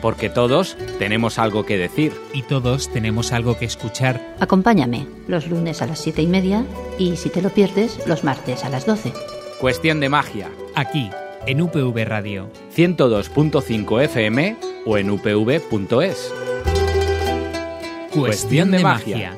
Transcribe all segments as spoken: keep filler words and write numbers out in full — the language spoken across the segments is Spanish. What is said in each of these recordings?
Porque todos tenemos algo que decir. Y todos tenemos algo que escuchar. Acompáñame los lunes a las siete y media y, si te lo pierdes, los martes a las doce. Cuestión de magia. Aquí, en U P V Radio. ciento dos punto cinco F M o en u p v punto es. Cuestión de magia.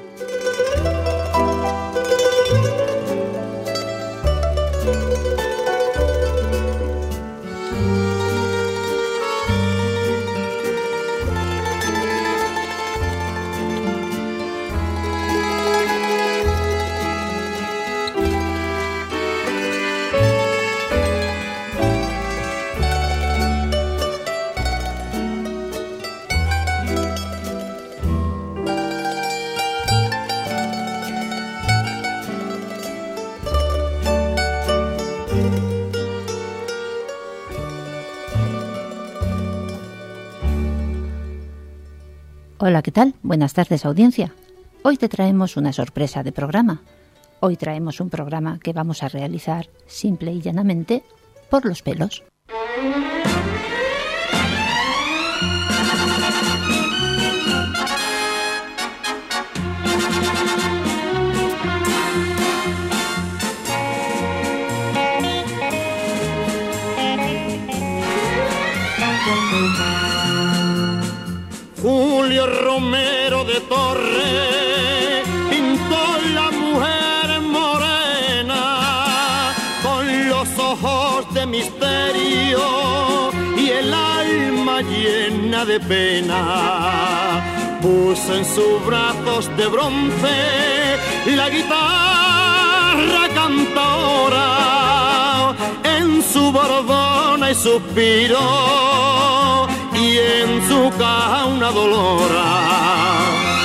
Hola, ¿qué tal? Buenas tardes, audiencia. Hoy te traemos una sorpresa de programa. Hoy traemos un programa que vamos a realizar simple y llanamente por los pelos. Julio Romero de Torres pintó la mujer morena con los ojos de misterio y el alma llena de pena. Puso en sus brazos de bronce la guitarra cantora, en su bordona y suspiro y en su caja una dolora.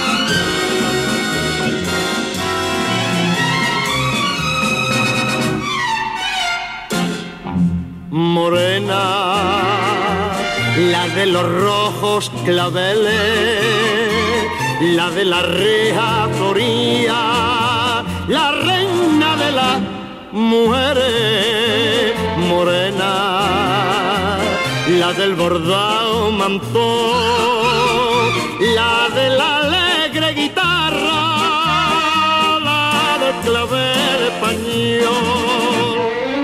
Morena, la de los rojos claveles, la de la reja floría, la reina de las mujeres. Morena, la del bordado mantón, la de la alegre guitarra, la del clavel español.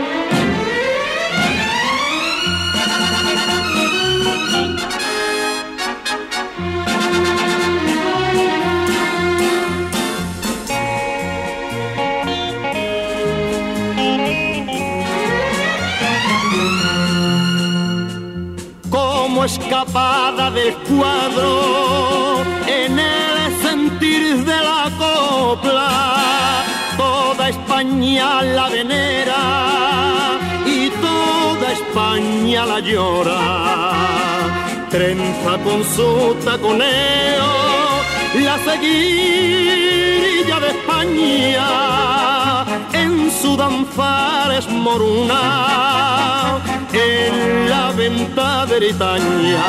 Escapada del cuadro en el sentir de la copla, toda España la venera y toda España la llora. Trenza con su taconeo la seguilla de España, en su danzar es moruna, en la venta de Bretaña.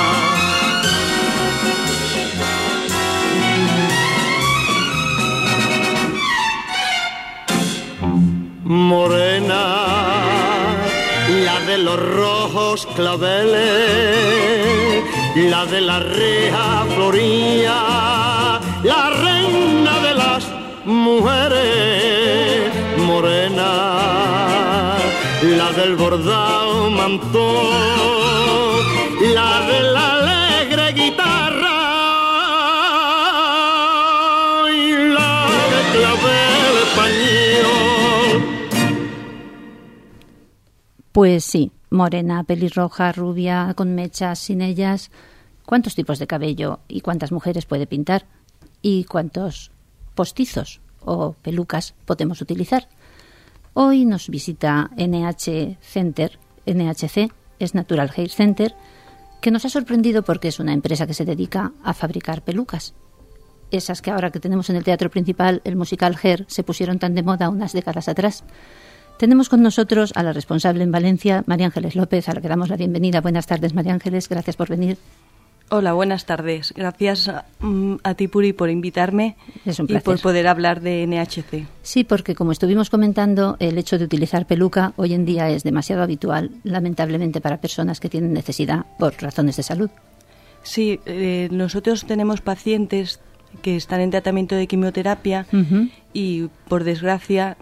Morena, la de los rojos claveles, la de la reja floría, la reina de las mujeres. Morena, la del bordado mantón, la de la alegre guitarra y la de clavel español. Pues sí, morena, pelirroja, rubia, con mechas, sin ellas. ¿Cuántos tipos de cabello y cuántas mujeres puede pintar? ¿Y cuántos postizos o pelucas podemos utilizar? Hoy nos visita N H Center, N H C, es Natural Hair Center, que nos ha sorprendido porque es una empresa que se dedica a fabricar pelucas. Esas que ahora que tenemos en el teatro principal, el musical Hair, se pusieron tan de moda unas décadas atrás. Tenemos con nosotros a la responsable en Valencia, María Ángeles López, a la que damos la bienvenida. Buenas tardes, María Ángeles, gracias por venir. Hola, buenas tardes. Gracias um, a ti, Puri, por invitarme es un y por poder hablar de N H C. Sí, porque como estuvimos comentando, el hecho de utilizar peluca hoy en día es demasiado habitual, lamentablemente, para personas que tienen necesidad por razones de salud. Sí, eh, nosotros tenemos pacientes que están en tratamiento de quimioterapia uh-huh. y, por desgracia,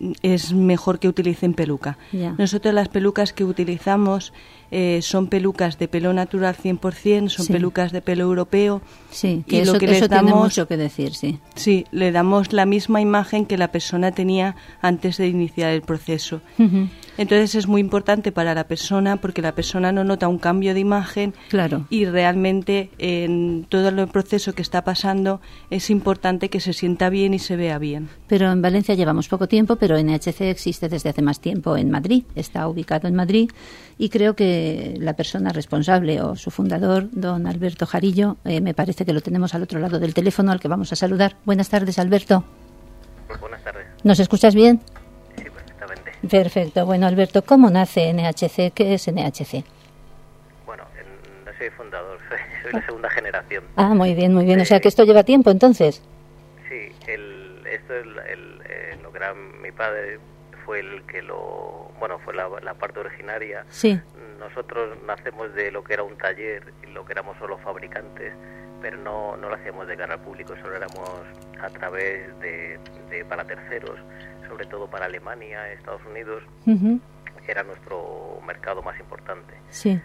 es mejor que utilicen peluca. Yeah. Nosotros las pelucas que utilizamos eh, son pelucas de pelo natural cien por ciento, son sí. pelucas de pelo europeo. Sí, que y eso, lo que eso les damos, tiene mucho que decir, sí. Sí, le damos la misma imagen que la persona tenía antes de iniciar el proceso. Uh-huh. Entonces es muy importante para la persona porque la persona no nota un cambio de imagen claro. y realmente en todo el proceso que está pasando es importante que se sienta bien y se vea bien. Pero en Valencia llevamos poco tiempo, pero N H C existe desde hace más tiempo en Madrid, está ubicado en Madrid y creo que la persona responsable o su fundador, don Alberto Jarillo, eh, me parece que lo tenemos al otro lado del teléfono al que vamos a saludar. Buenas tardes, Alberto. Pues buenas tardes. ¿Nos escuchas bien? Sí, perfectamente. Perfecto. Bueno, Alberto, ¿cómo nace N H C? ¿Qué es N H C? Bueno, no soy fundador, soy, soy la segunda generación. Ah, muy bien, muy bien. O sea, que esto lleva tiempo, entonces. Sí, el, esto es el, el, eh, lo que era mi padre fue el que lo, bueno, fue la, la parte originaria. Sí. Nosotros nacemos de lo que era un taller y lo que éramos solo fabricantes, pero no, no lo hacíamos de cara al público, solo éramos a través de, de para terceros, sobre todo para Alemania, Estados Unidos, uh-huh. era nuestro mercado más importante. Sí.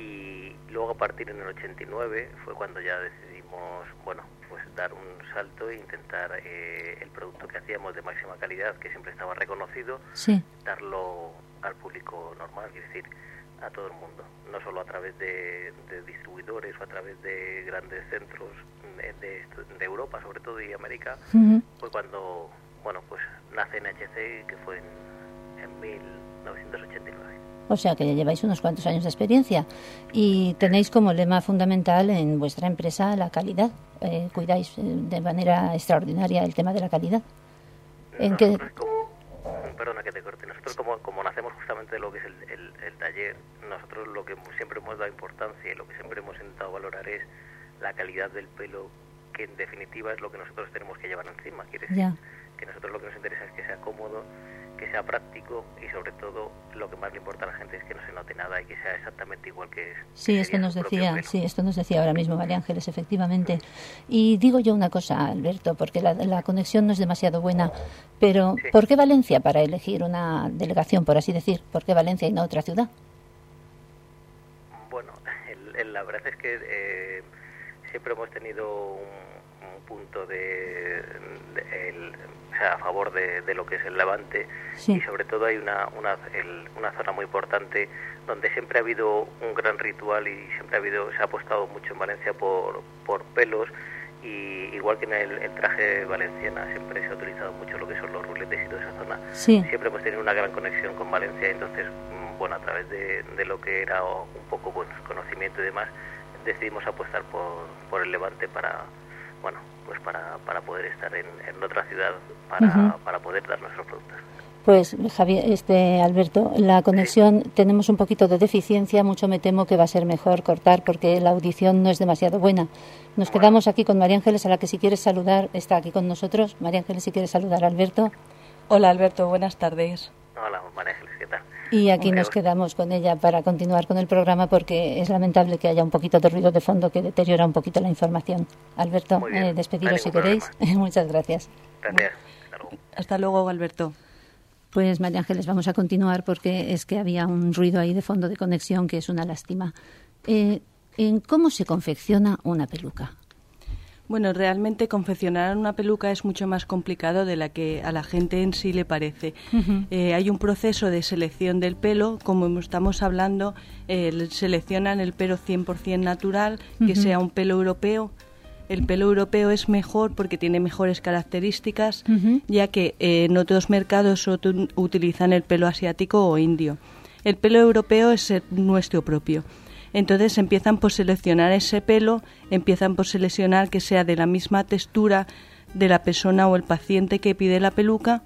Y luego a partir en el ochenta y nueve fue cuando ya decidimos, bueno, pues dar un salto e intentar eh, el producto que hacíamos de máxima calidad, que siempre estaba reconocido, sí. darlo al público normal, es decir, a todo el mundo, no solo a través de, de distribuidores o a través de grandes centros de, de, de Europa, sobre todo, y América. Uh-huh. Fue cuando, bueno, pues nace N H C, que fue en, en mil novecientos ochenta y nueve. O sea que ya lleváis unos cuantos años de experiencia y tenéis como lema fundamental en vuestra empresa la calidad. Eh, cuidáis de manera extraordinaria el tema de la calidad. ¿En nosotros qué? Como, perdona que te corte. Nosotros como, como nacemos justamente de lo que es el, el, el taller, nosotros lo que siempre hemos dado importancia y lo que siempre hemos intentado valorar es la calidad del pelo, que en definitiva es lo que nosotros tenemos que llevar encima. Quiere decir Ya. que nosotros lo que nos interesa es que sea cómodo, que sea práctico y sobre todo lo que más le importa a la gente es que no se note nada y que sea exactamente igual que es. Sí, que esto nos su propio decía, pelo. sí, esto nos decía ahora mismo María Ángeles, efectivamente. Y digo yo una cosa, Alberto, porque la, la conexión no es demasiado buena, pero Sí. ¿por qué Valencia para elegir una delegación, por así decir? ¿Por qué Valencia y no otra ciudad? Bueno, el, el, la verdad es que eh, siempre hemos tenido un, un punto de, de el, o sea, a favor de, de lo que es el Levante. Sí. Y sobre todo hay una una, el, una zona muy importante donde siempre ha habido un gran ritual y siempre ha habido se ha apostado mucho en Valencia por, por pelos, y igual que en el, el traje valenciana siempre se ha utilizado mucho lo que son los ruletes y toda esa zona. Sí. Siempre hemos tenido una gran conexión con Valencia, entonces bueno, a través de, de lo que era un poco pues, conocimiento y demás, decidimos apostar por, por el Levante para, bueno, pues para, para poder estar en, en otra ciudad para, uh-huh. para poder dar nuestros productos. Pues Javier, este Alberto, la conexión sí. tenemos un poquito de deficiencia, mucho me temo que va a ser mejor cortar porque la audición no es demasiado buena. Nos bueno. quedamos aquí con María Ángeles, a la que si quieres saludar está aquí con nosotros. María Ángeles, si quieres saludar a Alberto. Hola Alberto, buenas tardes. Hola María Ángeles, ¿qué tal? Y aquí nos quedamos con ella para continuar con el programa porque es lamentable que haya un poquito de ruido de fondo que deteriora un poquito la información. Alberto, eh, despediros no si queréis. Muchas gracias. Gracias. Hasta luego. Hasta luego, Alberto. Pues María Ángeles, vamos a continuar porque es que había un ruido ahí de fondo de conexión que es una lástima. Eh, ¿en ¿Cómo se confecciona una peluca? Bueno, realmente confeccionar una peluca es mucho más complicado de la que a la gente en sí le parece. Uh-huh. Eh, hay un proceso de selección del pelo, como estamos hablando, eh, seleccionan el pelo cien por ciento natural, uh-huh. que sea un pelo europeo. El pelo europeo es mejor porque tiene mejores características, uh-huh. ya que eh, en otros mercados ut- utilizan el pelo asiático o indio. El pelo europeo es el nuestro propio. Entonces empiezan por seleccionar ese pelo, empiezan por seleccionar que sea de la misma textura de la persona o el paciente que pide la peluca,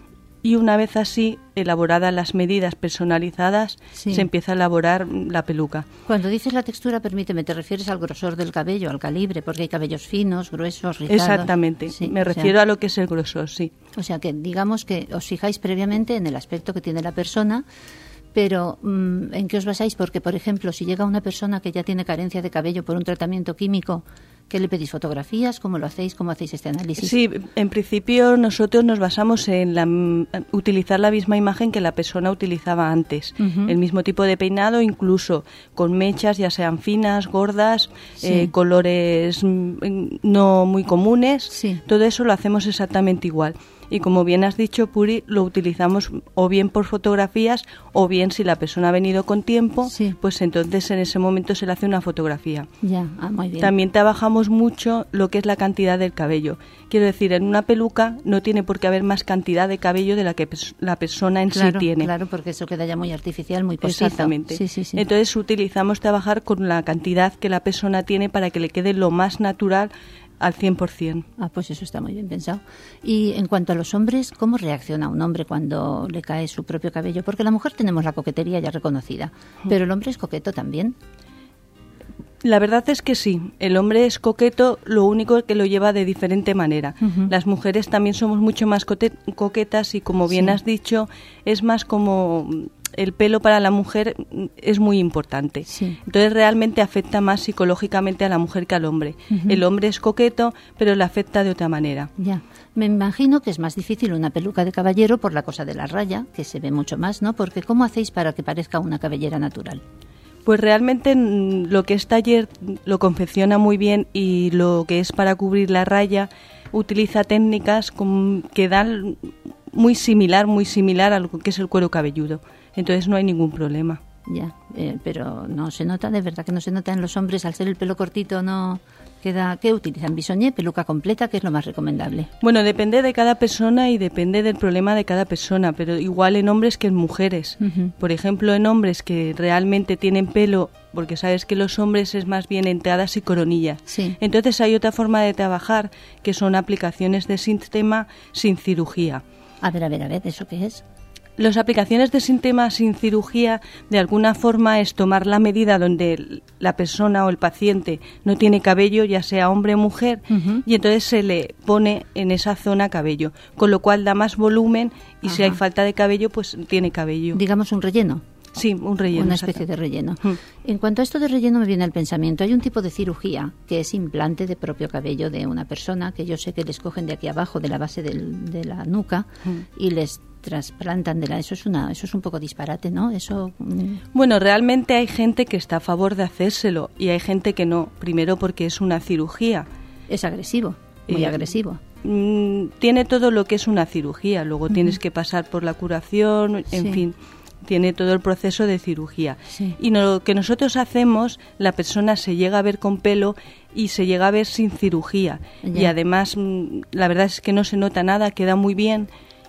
y una vez así, elaboradas las medidas personalizadas, sí. se empieza a elaborar la peluca. Cuando dices la textura, permíteme, ¿te refieres al grosor del cabello, al calibre? Porque hay cabellos finos, gruesos, rizados. Exactamente, sí, me refiero sea, a lo que es el grosor, sí. O sea que digamos que os fijáis previamente en el aspecto que tiene la persona, Pero, ¿en qué os basáis? Porque, por ejemplo, si llega una persona que ya tiene carencia de cabello por un tratamiento químico, ¿qué le pedís? ¿Fotografías? ¿Cómo lo hacéis? ¿Cómo hacéis este análisis? Sí, en principio nosotros nos basamos en la, utilizar la misma imagen que la persona utilizaba antes. Uh-huh. El mismo tipo de peinado, incluso con mechas, ya sean finas, gordas, sí. eh, colores no muy comunes. Sí. Todo eso lo hacemos exactamente igual. Y como bien has dicho, Puri, lo utilizamos o bien por fotografías o bien si la persona ha venido con tiempo, sí. pues entonces en ese momento se le hace una fotografía. Ya, ah, muy bien. También trabajamos mucho lo que es la cantidad del cabello. Quiero decir, en una peluca no tiene por qué haber más cantidad de cabello de la que pers- la persona en claro, sí tiene. Claro, porque eso queda ya muy artificial, muy postizo. Exactamente. Sí, sí, sí. Entonces utilizamos trabajar con la cantidad que la persona tiene para que le quede lo más natural al cien por ciento. Ah, pues eso está muy bien pensado. Y en cuanto a los hombres, ¿cómo reacciona un hombre cuando le cae su propio cabello? Porque la mujer tenemos la coquetería ya reconocida, pero el hombre es coqueto también. La verdad es que sí, el hombre es coqueto, lo único que lo lleva de diferente manera. Uh-huh. Las mujeres también somos mucho más cote- coquetas y, como bien sí. has dicho, es más como el pelo para la mujer es muy importante. Sí. Entonces realmente afecta más psicológicamente a la mujer que al hombre. Uh-huh. El hombre es coqueto, pero le afecta de otra manera. Ya. Me imagino que es más difícil una peluca de caballero por la cosa de la raya, que se ve mucho más, ¿no? Porque ¿cómo hacéis para que parezca una cabellera natural? Pues realmente lo que es taller lo confecciona muy bien, y lo que es para cubrir la raya utiliza técnicas que dan muy similar, muy similar a lo que es el cuero cabelludo. Entonces no hay ningún problema. Ya, eh, pero no se nota, de verdad que no se nota en los hombres, al ser el pelo cortito no queda. ¿Qué utilizan? ¿Bisoñé, peluca completa? ¿Qué es lo más recomendable? Bueno, depende de cada persona y depende del problema de cada persona, pero igual en hombres que en mujeres. Uh-huh. Por ejemplo, en hombres que realmente tienen pelo, porque sabes que los hombres es más bien entradas y coronillas. Sí. Entonces hay otra forma de trabajar, que son aplicaciones de sistema sin cirugía. A ver, a ver, a ver, ¿eso qué es? Las aplicaciones de sistema sin cirugía, de alguna forma, es tomar la medida donde la persona o el paciente no tiene cabello, ya sea hombre o mujer, uh-huh. y entonces se le pone en esa zona cabello, con lo cual da más volumen y Ajá. si hay falta de cabello, pues tiene cabello. Digamos un relleno. Sí, un relleno. Una especie de relleno. Hmm. En cuanto a esto de relleno me viene al pensamiento, hay un tipo de cirugía que es implante de propio cabello de una persona, que yo sé que les cogen de aquí abajo, de la base del, de la nuca, hmm. y les trasplantan de la... Eso es una, eso es un poco disparate, ¿no? Eso. Bueno, realmente hay gente que está a favor de hacérselo y hay gente que no. Primero porque es una cirugía. Es agresivo, muy eh, agresivo. Mm, tiene todo lo que es una cirugía. Luego uh-huh. tienes que pasar por la curación, en sí. fin... Tiene todo el proceso de cirugía. Sí. Y no, lo que nosotros hacemos, la persona se llega a ver con pelo y se llega a ver sin cirugía. Ya. Y además, la verdad es que no se nota nada, queda muy bien,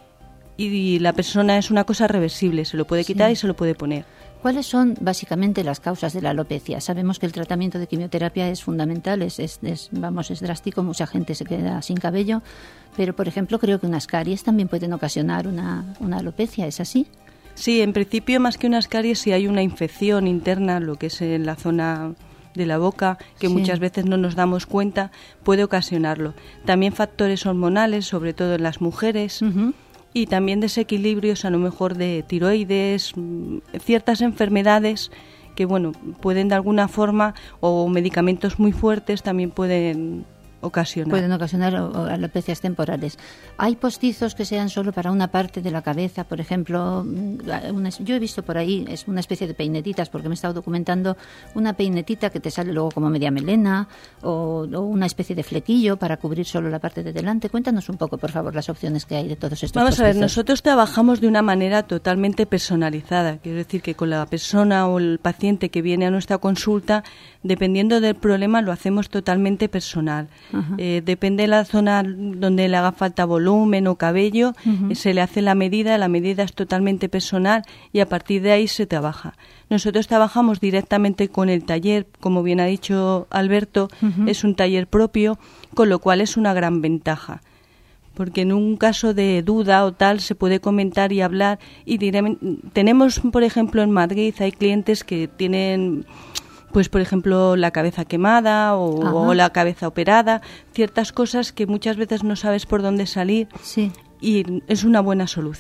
y la persona es una cosa reversible, se lo puede quitar sí. y se lo puede poner. ¿Cuáles son básicamente las causas de la alopecia? Sabemos que el tratamiento de quimioterapia es fundamental, es, es, es, vamos, es drástico, mucha gente se queda sin cabello, pero por ejemplo creo que unas caries también pueden ocasionar una, una alopecia, ¿es así? Sí, en principio más que unas caries, si hay una infección interna, lo que es en la zona de la boca, que sí. muchas veces no nos damos cuenta, puede ocasionarlo. También factores hormonales, sobre todo en las mujeres, uh-huh. y también desequilibrios, a lo mejor de tiroides, ciertas enfermedades que, bueno, pueden de alguna forma, o medicamentos muy fuertes también pueden ocasionar. Pueden ocasionar alopecias temporales. ¿Hay postizos que sean solo para una parte de la cabeza? Por ejemplo, una, yo he visto por ahí, es una especie de peinetitas, porque me he estado documentando, una peinetita que te sale luego como media melena, o, o una especie de flequillo para cubrir solo la parte de delante. Cuéntanos un poco, por favor, las opciones que hay de todos estos Vamos postizos. a ver, nosotros trabajamos de una manera totalmente personalizada. Quiero decir que con la persona o el paciente que viene a nuestra consulta, dependiendo del problema, lo hacemos totalmente personal. Eh, depende de la zona donde le haga falta volumen o cabello, uh-huh. eh, se le hace la medida, la medida es totalmente personal y a partir de ahí se trabaja. Nosotros trabajamos directamente con el taller, como bien ha dicho Alberto, uh-huh. es un taller propio, con lo cual es una gran ventaja. Porque en un caso de duda o tal se puede comentar y hablar. Y diré, tenemos, por ejemplo, en Madrid hay clientes que tienen... pues por ejemplo la cabeza quemada o, o la cabeza operada, ciertas cosas que muchas veces no sabes por dónde salir sí. y es una buena solución.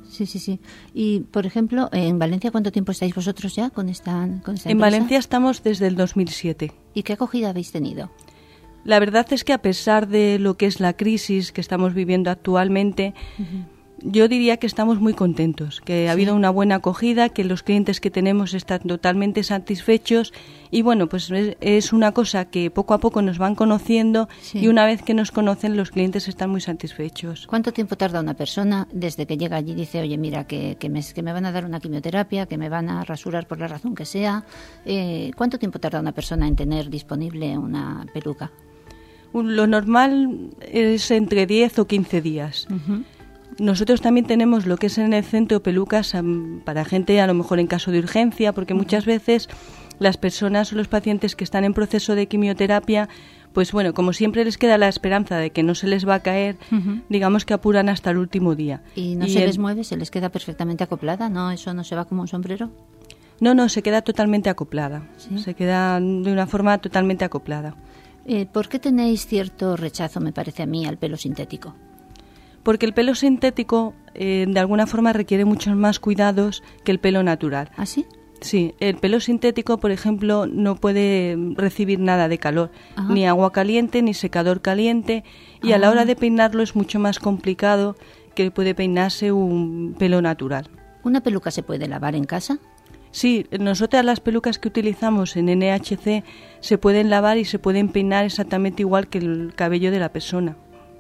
Sí, sí, sí. Y, por ejemplo, en Valencia, ¿cuánto tiempo estáis vosotros ya con esta, con esta En empresa? Valencia estamos desde el dos mil siete. ¿Y qué acogida habéis tenido? La verdad es que a pesar de lo que es la crisis que estamos viviendo actualmente, uh-huh. yo diría que estamos muy contentos, que ha sí. habido una buena acogida, que los clientes que tenemos están totalmente satisfechos y bueno, pues es, es una cosa que poco a poco nos van conociendo sí. y una vez que nos conocen los clientes están muy satisfechos. ¿Cuánto tiempo tarda una persona desde que llega allí y dice, oye, mira, que, que, me, que me van a dar una quimioterapia, que me van a rasurar por la razón que sea? Eh, ¿Cuánto tiempo tarda una persona en tener disponible una peluca? Lo normal es entre diez o quince días. Uh-huh. Nosotros también tenemos lo que es en el centro pelucas um, para gente a lo mejor en caso de urgencia, porque uh-huh. muchas veces las personas o los pacientes que están en proceso de quimioterapia, pues bueno, como siempre les queda la esperanza de que no se les va a caer, uh-huh. digamos que apuran hasta el último día. ¿Y no y se el... les mueve? ¿Se les queda perfectamente acoplada? ¿No? ¿Eso no se va como un sombrero? No, no, se queda totalmente acoplada. ¿Sí? Se queda de una forma totalmente acoplada. Eh, ¿Por qué tenéis cierto rechazo, me parece a mí, al pelo sintético? Porque el pelo sintético eh, de alguna forma requiere muchos más cuidados que el pelo natural. ¿Ah, sí? Sí, el pelo sintético, por ejemplo, no puede recibir nada de calor, Ajá. ni agua caliente, ni secador caliente, y ah. a la hora de peinarlo es mucho más complicado que puede peinarse un pelo natural. ¿Una peluca se puede lavar en casa? Sí, nosotras las pelucas que utilizamos en N H C se pueden lavar y se pueden peinar exactamente igual que el cabello de la persona.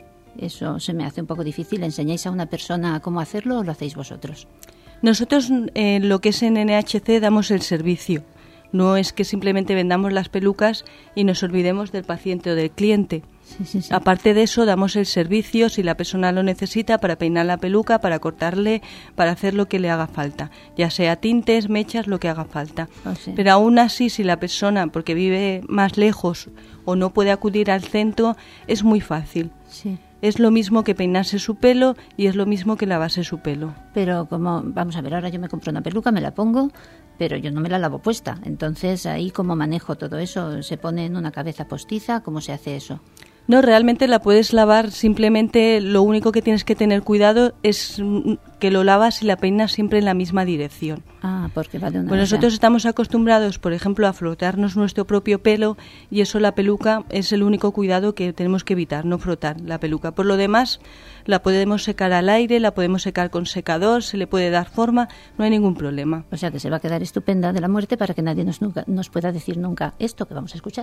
Eso se me hace un poco difícil. ¿Enseñáis a una persona cómo hacerlo o lo hacéis vosotros? Nosotros, eh, lo que es en N H C, damos el servicio. No es que simplemente vendamos las pelucas y nos olvidemos del paciente o del cliente. Sí, sí, sí. Aparte de eso, damos el servicio si la persona lo necesita para peinar la peluca, para cortarle, para hacer lo que le haga falta, ya sea tintes, mechas, lo que haga falta. Oh, sí. Pero aún así, si la persona, porque vive más lejos o no puede acudir al centro, es muy fácil. Sí. Es lo mismo que peinarse su pelo y es lo mismo que lavarse su pelo. Pero como, vamos a ver, ahora yo me compro una peluca, me la pongo, pero yo no me la lavo puesta. Entonces, ahí ¿cómo manejo todo eso? ¿Se pone en una cabeza postiza? ¿Cómo se hace eso? No, realmente la puedes lavar, simplemente lo único que tienes que tener cuidado es que lo lavas y la peinas siempre en la misma dirección. Ah, porque va de una Pues nosotros estamos acostumbrados, por ejemplo, a frotarnos nuestro propio pelo y eso la peluca es el único cuidado que tenemos que evitar, no frotar la peluca. Por lo demás, la podemos secar al aire, la podemos secar con secador, se le puede dar forma, no hay ningún problema. O sea que se va a quedar estupenda de la muerte para que nadie nos, nunca, nos pueda decir nunca esto que vamos a escuchar.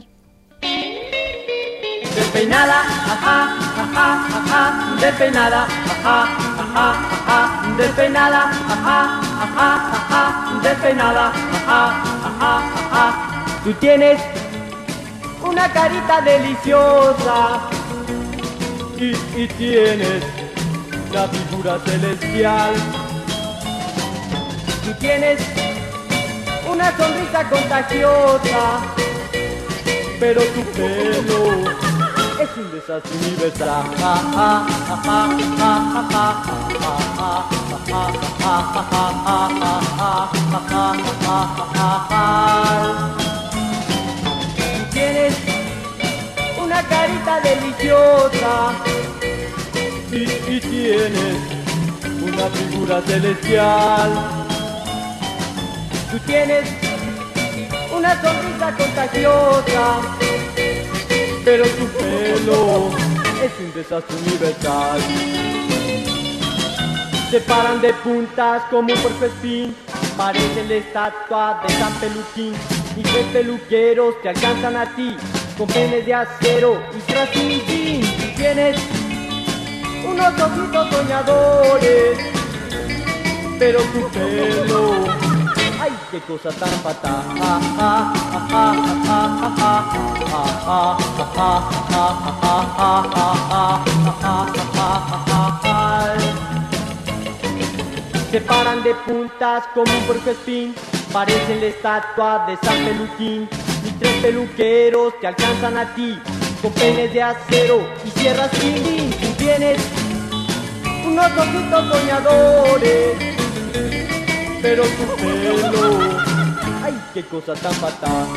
Despeinada, ajá, ajá, ajá, despeinada, ajá, ajá, ajá, despeinada, ajá, ajá, ajá, despeinada, ajá, ajá, ajá. Tú tienes una carita deliciosa y, y tienes una figura celestial. Tú tienes una sonrisa contagiosa, pero tu pelo es un desastre universal. Tú tienes una carita deliciosa y, y tienes una figura celestial. Tú tienes una sonrisa contagiosa, pero tu pelo es un desastre universal. Se paran de puntas como un puercoespín, parece la estatua de San Peluquín. Y tres peluqueros te alcanzan a ti con penes de acero y trasindín. Y tienes unos ojitos soñadores, pero tu pelo, ay, qué cosa tan fatal. Se paran de puntas como un puercoespín, parecen la estatua de San Peluquín. Y tres peluqueros te alcanzan a ti con peines de acero y sierras fin. Tú tienes unos ojitos soñadores, pero tu pelo, ay, qué cosa tan fatal.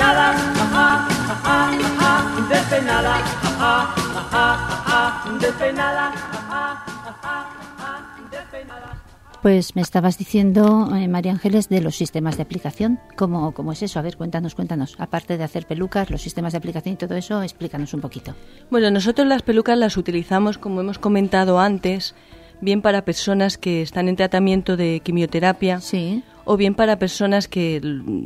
despeinada, ajá, ajá, ajá, despeinada, ajá, ajá, ajá, despeinada, ajá, ajá, ajá, despeinada. Pues me estabas diciendo, eh, María Ángeles, de los sistemas de aplicación. ¿Cómo, ¿Cómo es eso? A ver, cuéntanos, cuéntanos. Aparte de hacer pelucas, los sistemas de aplicación y todo eso, explícanos un poquito. Bueno, nosotros las pelucas las utilizamos, como hemos comentado antes, bien para personas que están en tratamiento de quimioterapia, sí, o bien para personas que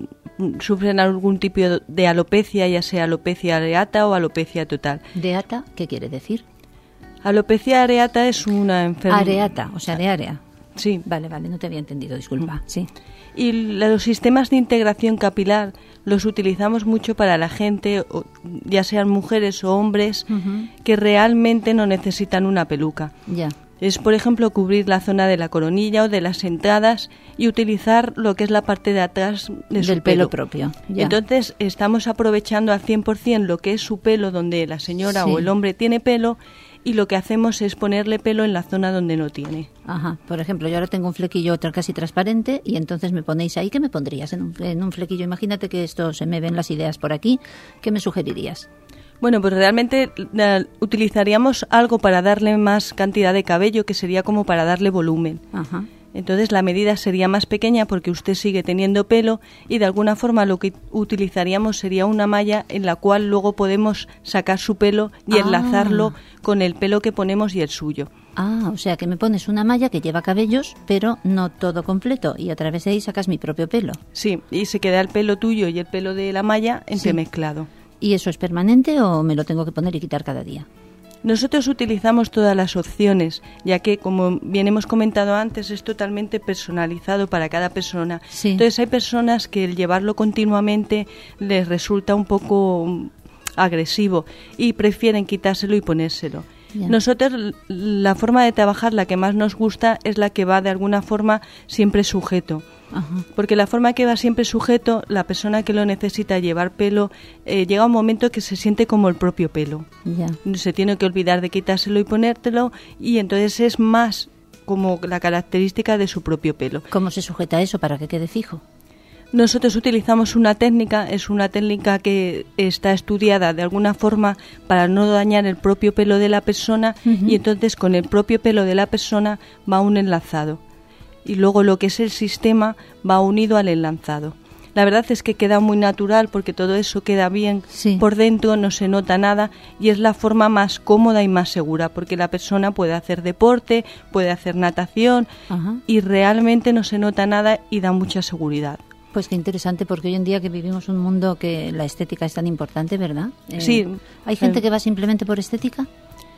sufren algún tipo de alopecia, ya sea alopecia areata o alopecia total. ¿Deata? ¿Qué quiere decir? Alopecia areata es una enfermedad... Areata, o sea, de área. Sí. Vale, vale, no te había entendido, disculpa. Sí. Y los sistemas de integración capilar los utilizamos mucho para la gente, ya sean mujeres o hombres, uh-huh, que realmente no necesitan una peluca. Ya. Es, por ejemplo, cubrir la zona de la coronilla o de las entradas y utilizar lo que es la parte de atrás de su Del pelo, pelo propio. Ya. Entonces, estamos aprovechando al cien por ciento lo que es su pelo, donde la señora sí. o el hombre tiene pelo, y lo que hacemos es ponerle pelo en la zona donde no tiene. Ajá. Por ejemplo, yo ahora tengo un flequillo casi transparente y entonces me ponéis ahí. ¿Qué me pondrías en un, en un flequillo? Imagínate que esto se me ven las ideas por aquí. ¿Qué me sugerirías? Bueno, pues realmente uh, utilizaríamos algo para darle más cantidad de cabello, que sería como para darle volumen. Ajá. Entonces la medida sería más pequeña porque usted sigue teniendo pelo y de alguna forma lo que utilizaríamos sería una malla en la cual luego podemos sacar su pelo y ah. enlazarlo con el pelo que ponemos y el suyo. Ah, o sea que me pones una malla que lleva cabellos, pero no todo completo, y a través de ahí sacas mi propio pelo. Sí, y se queda el pelo tuyo y el pelo de la malla entremezclado. Sí. ¿Y eso es permanente o me lo tengo que poner y quitar cada día? Nosotros utilizamos todas las opciones, ya que, como bien hemos comentado antes, es totalmente personalizado para cada persona. Sí. Entonces hay personas que el llevarlo continuamente les resulta un poco agresivo y prefieren quitárselo y ponérselo. Yeah. Nosotros, la forma de trabajar, la que más nos gusta, es la que va de alguna forma siempre sujeto. Ajá. Porque la forma que va siempre sujeto, la persona que lo necesita llevar pelo, eh, llega un momento que se siente como el propio pelo. Yeah. Se tiene que olvidar de quitárselo y ponértelo, y entonces es más como la característica de su propio pelo. ¿Cómo se sujeta eso para que quede fijo? Nosotros utilizamos una técnica, es una técnica que está estudiada de alguna forma para no dañar el propio pelo de la persona, uh-huh, y entonces con el propio pelo de la persona va un enlazado. Y luego lo que es el sistema va unido al enlazado. La verdad es que queda muy natural porque todo eso queda bien, sí, por dentro, no se nota nada y es la forma más cómoda y más segura porque la persona puede hacer deporte, puede hacer natación, ajá, y realmente no se nota nada y da mucha seguridad. Pues qué interesante, porque hoy en día que vivimos un mundo que la estética es tan importante, ¿verdad? Eh, sí. ¿Hay gente eh, que va simplemente por estética?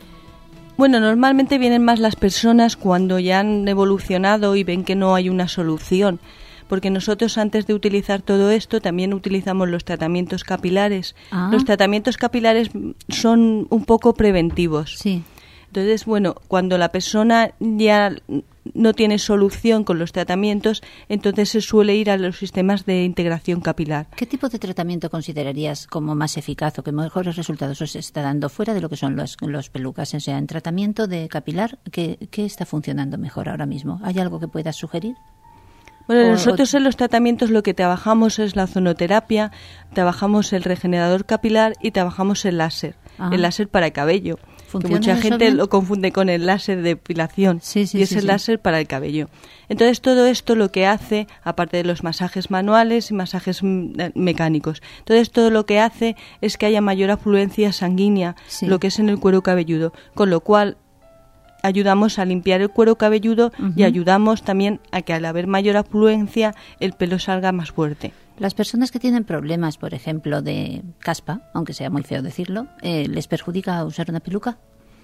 Bueno, normalmente vienen más las personas cuando ya han evolucionado y ven que no hay una solución, porque nosotros antes de utilizar todo esto también utilizamos los tratamientos capilares. Ah. Los tratamientos capilares son un poco preventivos. Sí. Entonces, bueno, cuando la persona ya no tiene solución con los tratamientos, entonces se suele ir a los sistemas de integración capilar. ¿Qué tipo de tratamiento considerarías como más eficaz o que mejores resultados os está dando fuera de lo que son los, los pelucas? O sea, en tratamiento de capilar, ¿qué, qué está funcionando mejor ahora mismo? ¿Hay algo que puedas sugerir? Bueno, nosotros en los tratamientos lo que trabajamos es la ozonoterapia, trabajamos el regenerador capilar y trabajamos el láser, Ajá. el láser para el cabello. Que mucha gente bien? Lo confunde con el láser de depilación, sí, sí, y es sí, el sí. láser para el cabello. Entonces todo esto lo que hace, aparte de los masajes manuales y masajes mecánicos, entonces todo lo que hace es que haya mayor afluencia sanguínea, sí. lo que es en el cuero cabelludo, con lo cual ayudamos a limpiar el cuero cabelludo, uh-huh, y ayudamos también a que al haber mayor afluencia el pelo salga más fuerte. Las personas que tienen problemas, por ejemplo, de caspa, aunque sea muy feo decirlo, eh, ¿les perjudica usar una peluca?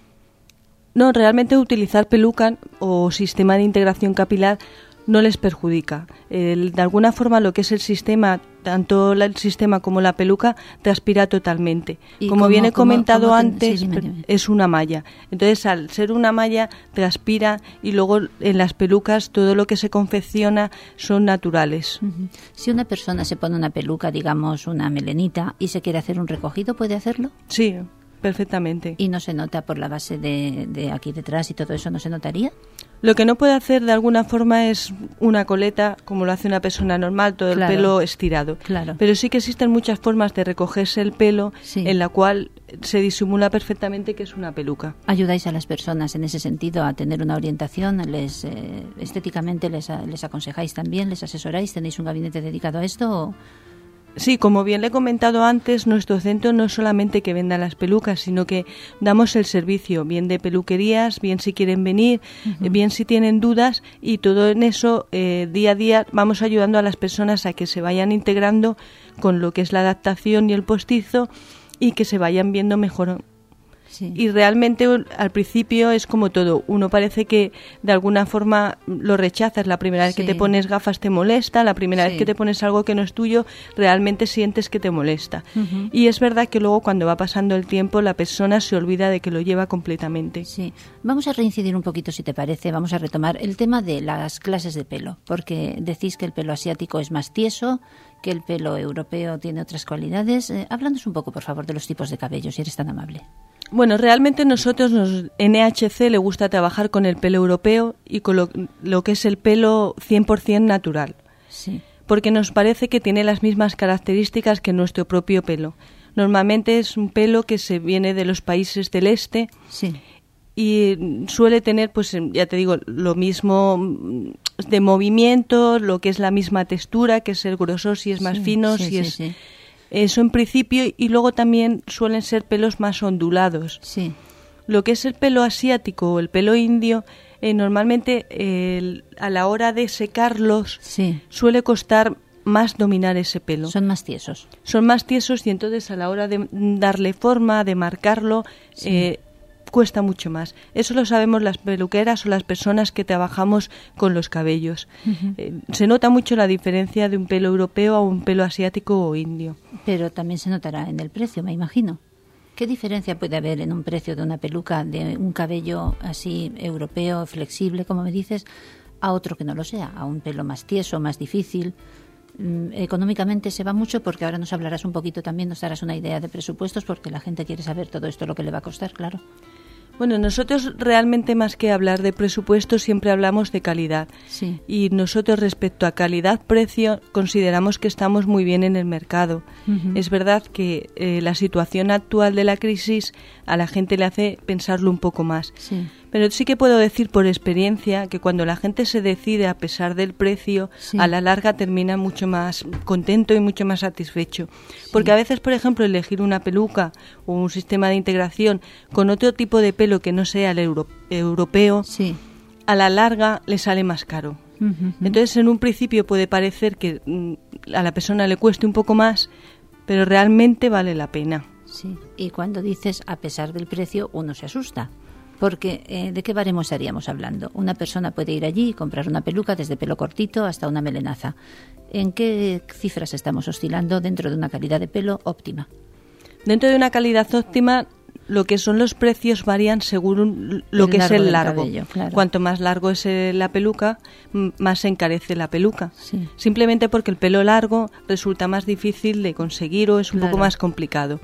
No, realmente utilizar peluca o sistema de integración capilar no les perjudica. El, de alguna forma lo que es el sistema, tanto el sistema como la peluca, transpira totalmente. Como cómo, bien he comentado cómo, cómo te... antes, sí, dime, dime. Es una malla. Entonces, al ser una malla, transpira y luego en las pelucas todo lo que se confecciona son naturales. Uh-huh. Si una persona se pone una peluca, digamos una melenita, y se quiere hacer un recogido, ¿puede hacerlo? Sí, perfectamente. ¿Y no se nota por la base de, de aquí detrás y todo eso no se notaría? Lo que no puede hacer de alguna forma es una coleta, como lo hace una persona normal, todo Claro. el pelo estirado. Claro. Pero sí que existen muchas formas de recogerse el pelo Sí. en la cual se disimula perfectamente que es una peluca. Ayudáis a las personas en ese sentido a tener una orientación, les eh, estéticamente les, a- les aconsejáis también, les asesoráis, tenéis un gabinete dedicado a esto. O... Sí, como bien le he comentado antes, nuestro centro no es solamente que venda las pelucas, sino que damos el servicio, bien de peluquerías, bien si quieren venir, uh-huh. bien si tienen dudas, y todo en eso, eh, día a día, vamos ayudando a las personas a que se vayan integrando con lo que es la adaptación y el postizo y que se vayan viendo mejor. Sí. Y realmente al principio es como todo, uno parece que de alguna forma lo rechazas, la primera vez Sí. que te pones gafas te molesta, la primera Sí. vez que te pones algo que no es tuyo, realmente sientes que te molesta. Uh-huh. Y es verdad que luego cuando va pasando el tiempo la persona se olvida de que lo lleva completamente. Sí, vamos a reincidir un poquito si te parece, vamos a retomar el tema de las clases de pelo, porque decís que el pelo asiático es más tieso, que el pelo europeo tiene otras cualidades. Eh, háblanos un poco, por favor, de los tipos de cabello, si eres tan amable. Bueno, realmente nosotros, nos, en E H C, le gusta trabajar con el pelo europeo y con lo, lo que es el pelo cien por ciento natural. Sí. Porque nos parece que tiene las mismas características que nuestro propio pelo. Normalmente es un pelo que se viene de los países del este Sí. y suele tener, pues ya te digo, lo mismo de movimiento, lo que es la misma textura, que es el grosor si es más Sí, fino, sí, si sí, es... sí. Eso en principio, y luego también suelen ser pelos más ondulados. Sí. Lo que es el pelo asiático o el pelo indio, eh, normalmente eh, el- a la hora de secarlos Sí. suele costar más dominar ese pelo. Son más tiesos. Son más tiesos y entonces a la hora de darle forma, de marcarlo, Sí. eh, cuesta mucho más. Eso lo sabemos las peluqueras o las personas que trabajamos con los cabellos. Uh-huh. Eh, se nota mucho la diferencia de un pelo europeo a un pelo asiático o indio. Pero también se notará en el precio, me imagino. ¿Qué diferencia puede haber en un precio de una peluca de un cabello así europeo, flexible, como me dices, a otro que no lo sea, a un pelo más tieso, más difícil? Mm, Económicamente se va mucho, porque ahora nos hablarás un poquito también, nos darás una idea de presupuestos, porque la gente quiere saber todo esto, lo que le va a costar, claro. Bueno, nosotros realmente más que hablar de presupuesto siempre hablamos de calidad. Sí. Y nosotros respecto a calidad-precio consideramos que estamos muy bien en el mercado. Ujú. Es verdad que eh, la situación actual de la crisis a la gente le hace pensarlo un poco más. Sí. Pero sí que puedo decir por experiencia que cuando la gente se decide a pesar del precio, Sí. a la larga termina mucho más contento y mucho más satisfecho. Porque a veces, por ejemplo, elegir una peluca o un sistema de integración con otro tipo de pelo que no sea el euro- europeo, Sí. a la larga le sale más caro. Ujú. Entonces, en un principio puede parecer que mm, a la persona le cueste un poco más, pero realmente vale la pena. Sí. Y cuando dices a pesar del precio, uno se asusta. Porque, eh, ¿de qué baremo estaríamos hablando? Una persona puede ir allí y comprar una peluca desde pelo cortito hasta una melenaza. ¿En qué cifras estamos oscilando dentro de una calidad de pelo óptima? Dentro de una calidad óptima, lo que son los precios varían según lo El que es largo el del largo. cabello, claro. Cuanto más largo es eh, la peluca, m- más se encarece la peluca. Sí. Simplemente porque el pelo largo resulta más difícil de conseguir o es un Claro. poco más complicado.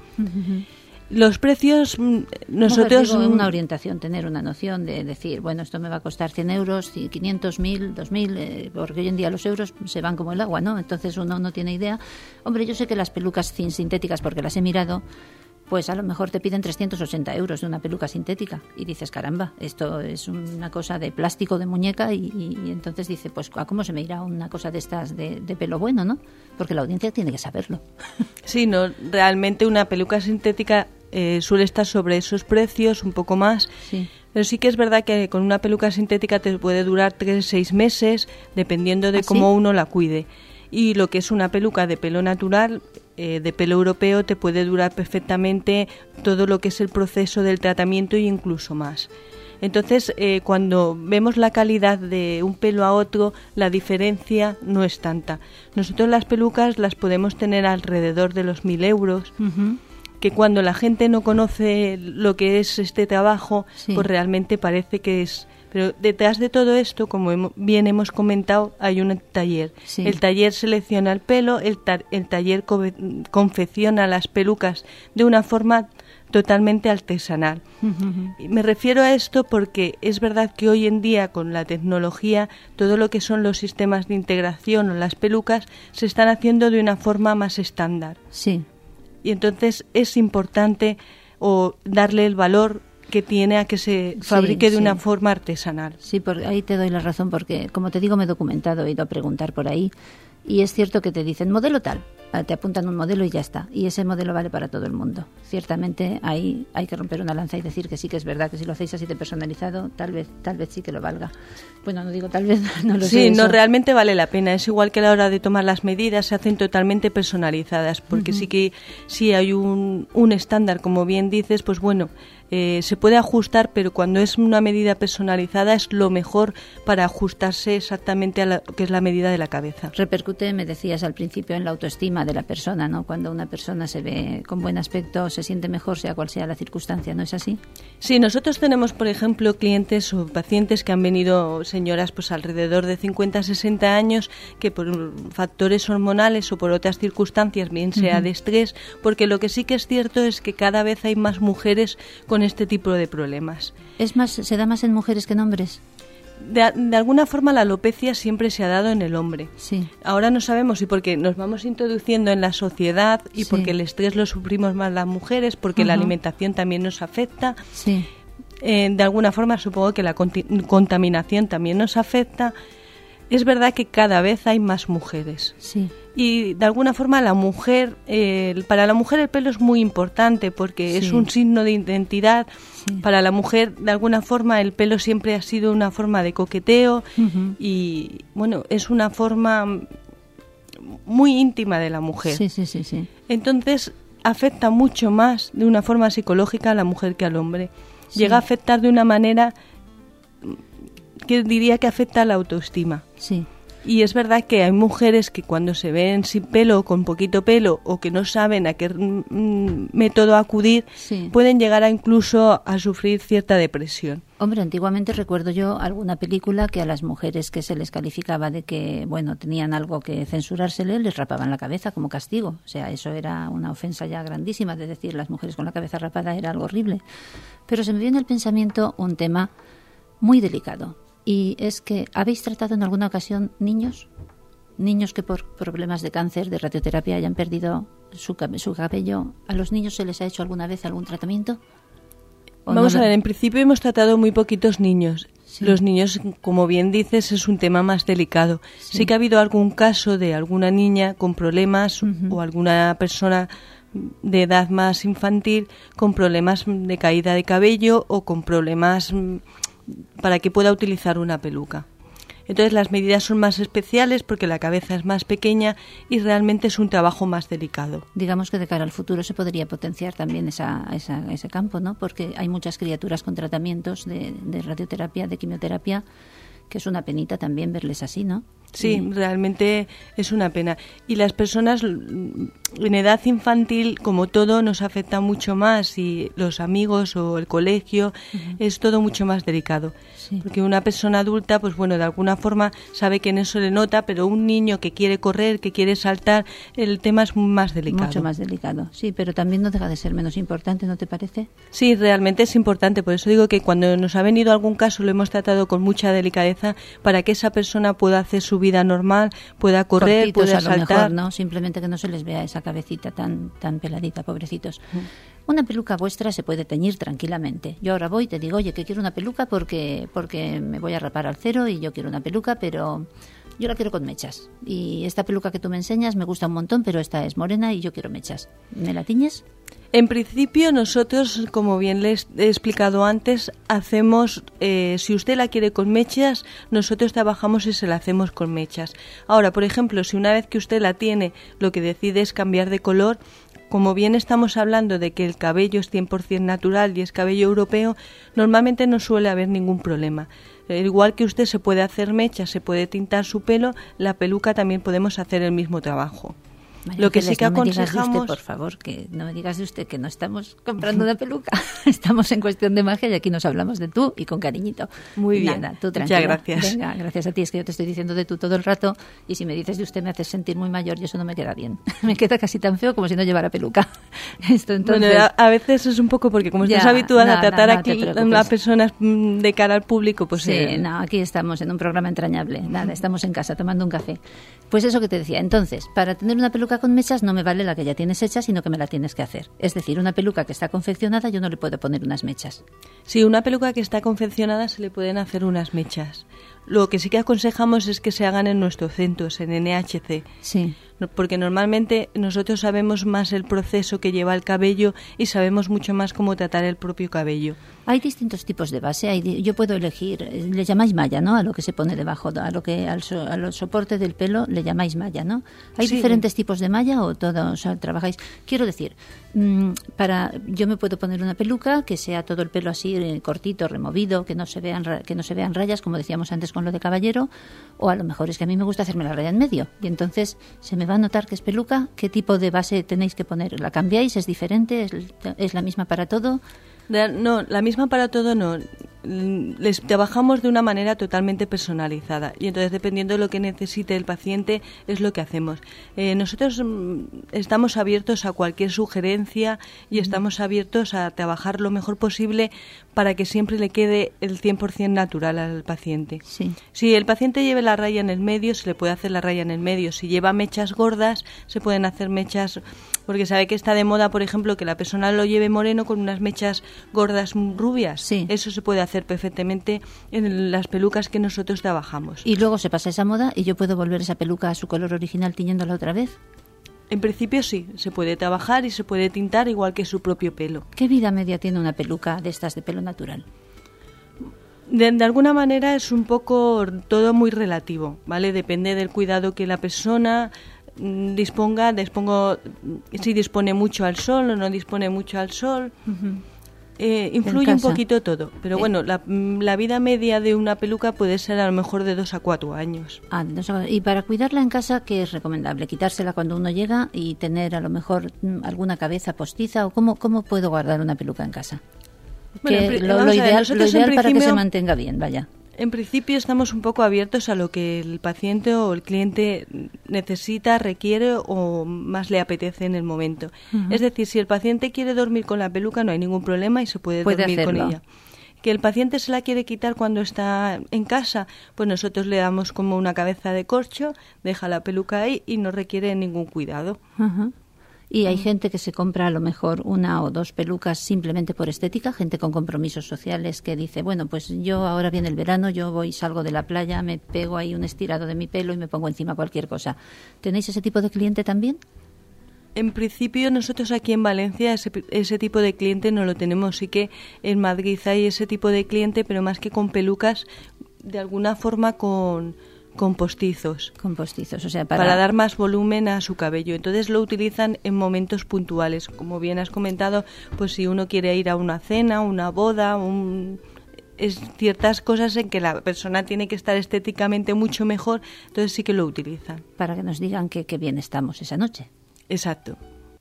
Los precios, mm, nosotros... Digo, mm, una orientación, tener una noción de decir, bueno, esto me va a costar cien euros, quinientos, mil, dos mil, eh, porque hoy en día los euros se van como el agua, ¿no? Entonces uno no tiene idea. Hombre, yo sé que las pelucas sin- sintéticas, porque las he mirado, pues a lo mejor te piden trescientos ochenta euros de una peluca sintética. Y dices, caramba, esto es una cosa de plástico de muñeca. Y, y- y entonces dice, pues ¿a cómo se me irá una cosa de estas de, de pelo bueno, no? Porque la audiencia tiene que saberlo. Sí, no, realmente una peluca sintética eh, suele estar sobre esos precios, un poco más. Sí. Pero sí que es verdad que con una peluca sintética te puede durar tres, seis meses, dependiendo de ¿Ah, cómo sí? uno la cuide. Y lo que es una peluca de pelo natural, eh, de pelo europeo, te puede durar perfectamente todo lo que es el proceso del tratamiento e incluso más. Entonces, eh, cuando vemos la calidad de un pelo a otro, la diferencia no es tanta. Nosotros las pelucas las podemos tener alrededor de los mil euros, que cuando la gente no conoce lo que es este trabajo, Sí. pues realmente parece que es... Pero detrás de todo esto, como hemo- bien hemos comentado, hay un taller. Sí. El taller selecciona el pelo, el, ta- el taller co- confecciona las pelucas de una forma totalmente artesanal. Uh-huh. Me refiero a esto porque es verdad que hoy en día con la tecnología todo lo que son los sistemas de integración o las pelucas se están haciendo de una forma más estándar. Sí. Y entonces es importante o darle el valor que tiene a que se fabrique sí, de sí. una forma artesanal. Sí, por ahí te doy la razón porque, como te digo, me he documentado, he ido a preguntar por ahí y es cierto que te dicen modelo tal, te apuntan un modelo y ya está, y ese modelo vale para todo el mundo. Ciertamente ahí hay que romper una lanza y decir que sí que es verdad, que si lo hacéis así de personalizado, tal vez tal vez sí que lo valga. Bueno, no digo tal vez, no lo sí, sé. Sí, no, eso. realmente vale la pena. Es igual que a la hora de tomar las medidas, se hacen totalmente personalizadas, porque uh-huh. sí que sí hay un, un estándar, como bien dices, pues bueno, eh, se puede ajustar, pero cuando es una medida personalizada es lo mejor para ajustarse exactamente a lo que es la medida de la cabeza. Repercute, me decías al principio, en la autoestima de la persona, ¿no? Cuando una persona se ve con buen aspecto, se siente mejor, sea cual sea la circunstancia, ¿no es así? Sí, nosotros tenemos, por ejemplo, clientes o pacientes que han venido, señoras pues alrededor de cincuenta a sesenta años, que por factores hormonales o por otras circunstancias, bien sea uh-huh. de estrés, porque lo que sí que es cierto es que cada vez hay más mujeres con este tipo de problemas. ¿Es más, se da más en mujeres que en hombres? De, de alguna forma la alopecia siempre se ha dado en el hombre. Sí. Ahora no sabemos si porque nos vamos introduciendo en la sociedad y sí. porque el estrés lo sufrimos más las mujeres, porque uh-huh. la alimentación también nos afecta. Sí. Eh, de alguna forma supongo que la conti- contaminación también nos afecta. Es verdad que cada vez hay más mujeres. Sí. Y de alguna forma la mujer, eh, para la mujer el pelo es muy importante porque sí. es un signo de identidad. Sí. Para la mujer, de alguna forma, el pelo siempre ha sido una forma de coqueteo uh-huh. y, bueno, es una forma muy íntima de la mujer. Sí, sí, sí, sí. Entonces, afecta mucho más de una forma psicológica a la mujer que al hombre. Sí. Llega a afectar de una manera que diría que afecta a la autoestima. Sí. Y es verdad que hay mujeres que cuando se ven sin pelo, con poquito pelo, o que no saben a qué mm, método acudir, sí. pueden llegar a incluso a sufrir cierta depresión. Hombre, antiguamente recuerdo yo alguna película que a las mujeres que se les calificaba de que, bueno, tenían algo que censurársele, les rapaban la cabeza como castigo. O sea, eso era una ofensa ya grandísima, de decir las mujeres con la cabeza rapada era algo horrible. Pero se me viene al pensamiento un tema muy delicado. Y es que, ¿habéis tratado en alguna ocasión niños? Niños que por problemas de cáncer, de radioterapia, hayan perdido su, su cabello. ¿A los niños se les ha hecho alguna vez algún tratamiento? Vamos no a ver, lo... en principio hemos tratado muy poquitos niños. Sí. Los niños, como bien dices, es un tema más delicado. Sí, sí que ha habido algún caso de alguna niña con problemas uh-huh. o alguna persona de edad más infantil con problemas de caída de cabello o con problemas para que pueda utilizar una peluca. Entonces las medidas son más especiales porque la cabeza es más pequeña y realmente es un trabajo más delicado. Digamos que de cara al futuro se podría potenciar también esa, esa, ese campo, ¿no? Porque hay muchas criaturas con tratamientos de, de radioterapia, de quimioterapia, que es una penita también verles así, ¿no? Sí, y... realmente es una pena. Y las personas en edad infantil, como todo, nos afecta mucho más y los amigos o el colegio, uh-huh. es todo mucho más delicado. Sí. Porque una persona adulta, pues bueno, de alguna forma sabe que en eso le nota, pero un niño que quiere correr, que quiere saltar, el tema es más delicado. Mucho más delicado, sí, pero también no deja de ser menos importante, ¿no te parece? Sí, realmente es importante. Por eso digo que cuando nos ha venido algún caso lo hemos tratado con mucha delicadeza para que esa persona pueda hacer su vida normal, pueda correr, cortitos, pueda a lo saltar. Mejor, ¿no? Simplemente que no se les vea esa cabecita tan tan peladita, pobrecitos. Mm. Una peluca vuestra se puede teñir tranquilamente. Yo ahora voy y te digo, oye, que quiero una peluca porque porque me voy a rapar al cero y yo quiero una peluca, pero yo la quiero con mechas. Y esta peluca que tú me enseñas me gusta un montón, pero esta es morena y yo quiero mechas. ¿Me la tiñes? En principio nosotros, como bien les he explicado antes, hacemos, eh, si usted la quiere con mechas, nosotros trabajamos y se la hacemos con mechas. Ahora, por ejemplo, si una vez que usted la tiene, lo que decide es cambiar de color, como bien estamos hablando de que el cabello es cien por ciento natural y es cabello europeo, normalmente no suele haber ningún problema. Igual que usted se puede hacer mechas, se puede tintar su pelo, la peluca también podemos hacer el mismo trabajo. María Lo que Ángeles, sí que no me digas de aconsejamos... usted, por favor, que no me digas de usted que no estamos comprando una peluca. Estamos en Cuestión de Magia y aquí nos hablamos de tú y con cariñito. Muy bien. Nada, tú tranquila. Muchas gracias. Venga, gracias a ti. Es que yo te estoy diciendo de tú todo el rato y si me dices de usted me haces sentir muy mayor y eso no me queda bien. Me queda casi tan feo como si no llevara peluca. Esto, entonces... Bueno, a, a veces es un poco porque como estás Ya, habituada no, a tratar no, no aquí te a preocupes. personas mm, de cara al público, pues... Sí, eh, no, aquí estamos en un programa entrañable. Nada, estamos en casa tomando un café. Pues eso que te decía. Entonces, para tener una peluca con mechas no me vale la que ya tienes hecha, sino que me la tienes que hacer. Es decir, una peluca que está confeccionada yo no le puedo poner unas mechas. Sí, una peluca que está confeccionada se le pueden hacer unas mechas. Lo que sí que aconsejamos es que se hagan en nuestros centros, en N H C. Sí. Porque normalmente nosotros sabemos más el proceso que lleva el cabello y sabemos mucho más cómo tratar el propio cabello. Hay distintos tipos de base. Hay, di- yo puedo elegir, eh, le llamáis malla, ¿no? A lo que se pone debajo, a lo que al, so- al soporte del pelo le llamáis malla, ¿no? ¿Hay Sí. diferentes tipos de malla o todos o sea, trabajáis? Quiero decir, mm, para yo me puedo poner una peluca que sea todo el pelo así eh, cortito, removido, que no se vean ra- que no se vean rayas, como decíamos antes con lo de caballero, o a lo mejor es que a mí me gusta hacerme la raya en medio y entonces se me va a notar que es peluca. ¿Qué tipo de base tenéis que poner? ¿La cambiáis? ¿Es diferente? ¿Es, es la misma para todo? De- No, la misma para todo no. Mm, Les trabajamos de una manera totalmente personalizada y entonces dependiendo de lo que necesite el paciente es lo que hacemos. Eh, nosotros mm, estamos abiertos a cualquier sugerencia y estamos abiertos a trabajar lo mejor posible para que siempre le quede el cien por ciento natural al paciente. Sí. Si el paciente lleva la raya en el medio, se le puede hacer la raya en el medio. Si lleva mechas gordas, se pueden hacer mechas, porque sabe que está de moda, por ejemplo, que la persona lo lleve moreno con unas mechas gordas mm, rubias. Sí. Eso se puede hacer perfectamente en las pelucas que nosotros trabajamos. Y luego se pasa esa moda y yo puedo volver esa peluca a su color original tiñéndola otra vez. En principio sí, se puede trabajar y se puede tintar igual que su propio pelo. ¿Qué vida media tiene una peluca de estas de pelo natural? De, de alguna manera es un poco todo muy relativo, ¿vale? Depende del cuidado que la persona mm, disponga, dispongo, si dispone mucho al sol o no dispone mucho al sol. Eh, influye un casa. poquito todo, pero Eh. bueno, la, la vida media de una peluca puede ser a lo mejor de dos a cuatro años. Ah, no sé, y para cuidarla en casa, ¿qué es recomendable? ¿Quitársela cuando uno llega y tener a lo mejor mm, alguna cabeza postiza? ¿O cómo, cómo puedo guardar una peluca en casa? Bueno, Que en pri- lo, vamos lo a ver, ideal, lo nosotros en ideal para que principio- se mantenga bien, vaya. En principio estamos un poco abiertos a lo que el paciente o el cliente necesita, requiere o más le apetece en el momento. Es decir, si el paciente quiere dormir con la peluca no hay ningún problema y se puede, Puede dormir hacerlo. con ella. Que el paciente se la quiere quitar cuando está en casa, pues nosotros le damos como una cabeza de corcho, deja la peluca ahí y no requiere ningún cuidado. Ajá. Y hay gente que se compra a lo mejor una o dos pelucas simplemente por estética, gente con compromisos sociales que dice, bueno, pues yo ahora viene el verano, yo voy, salgo de la playa, me pego ahí un estirado de mi pelo y me pongo encima cualquier cosa. ¿Tenéis ese tipo de cliente también? En principio nosotros aquí en Valencia ese, ese tipo de cliente no lo tenemos. Sí que en Madrid hay ese tipo de cliente, pero más que con pelucas, de alguna forma con, con postizos. Con postizos, o sea, para... Para dar más volumen a su cabello. Entonces lo utilizan en momentos puntuales. Como bien has comentado, pues si uno quiere ir a una cena, una boda, un... es ciertas cosas en que la persona tiene que estar estéticamente mucho mejor, entonces sí que lo utilizan. Para que nos digan que, que bien estamos esa noche. Exacto.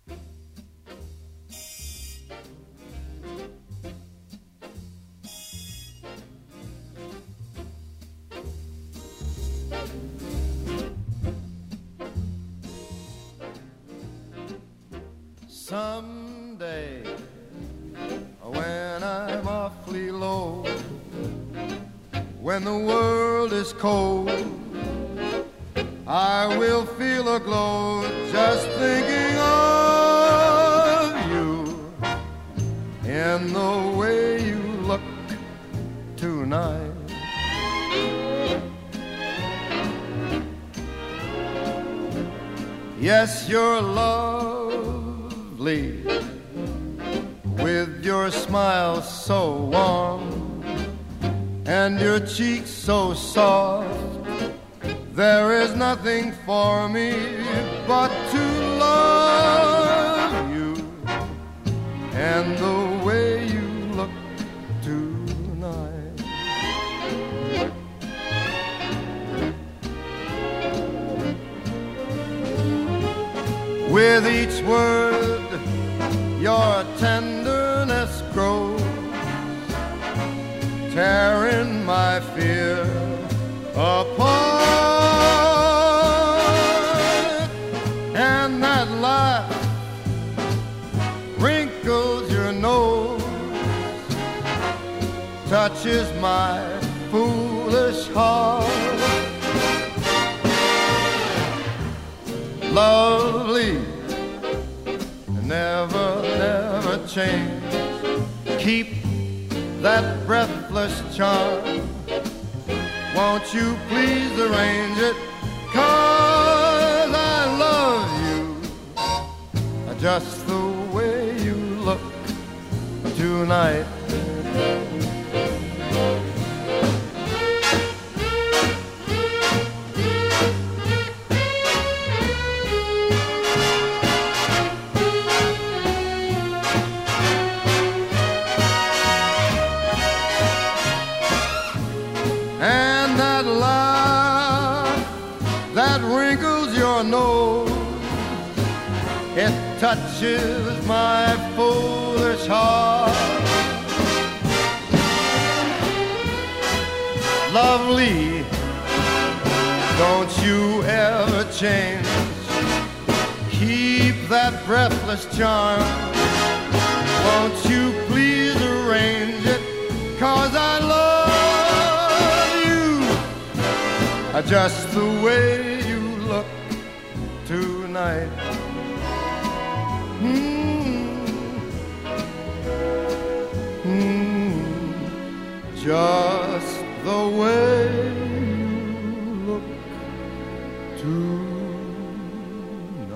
Someday, when I'm awfully low, when the world is cold, I will feel a glow just thinking of you in the way you look tonight. Yes, you're lovely with your smile so warm and your cheeks so soft. There is nothing for me but to love you and the way you look tonight. With each word, your tenderness grows, tearing my fear apart. And that laugh wrinkles your nose, touches my foolish heart. Lovely, never, never change. Keep that breathless charm. Won't you please arrange it? 'Cause I love you just the way you look tonight. Nose, it touches my foolish heart. Lovely, don't you ever change. Keep that breathless charm. Won't you please arrange it? 'Cause I love you just the way you look tonight. Mm. Mm. Just the way you look tonight.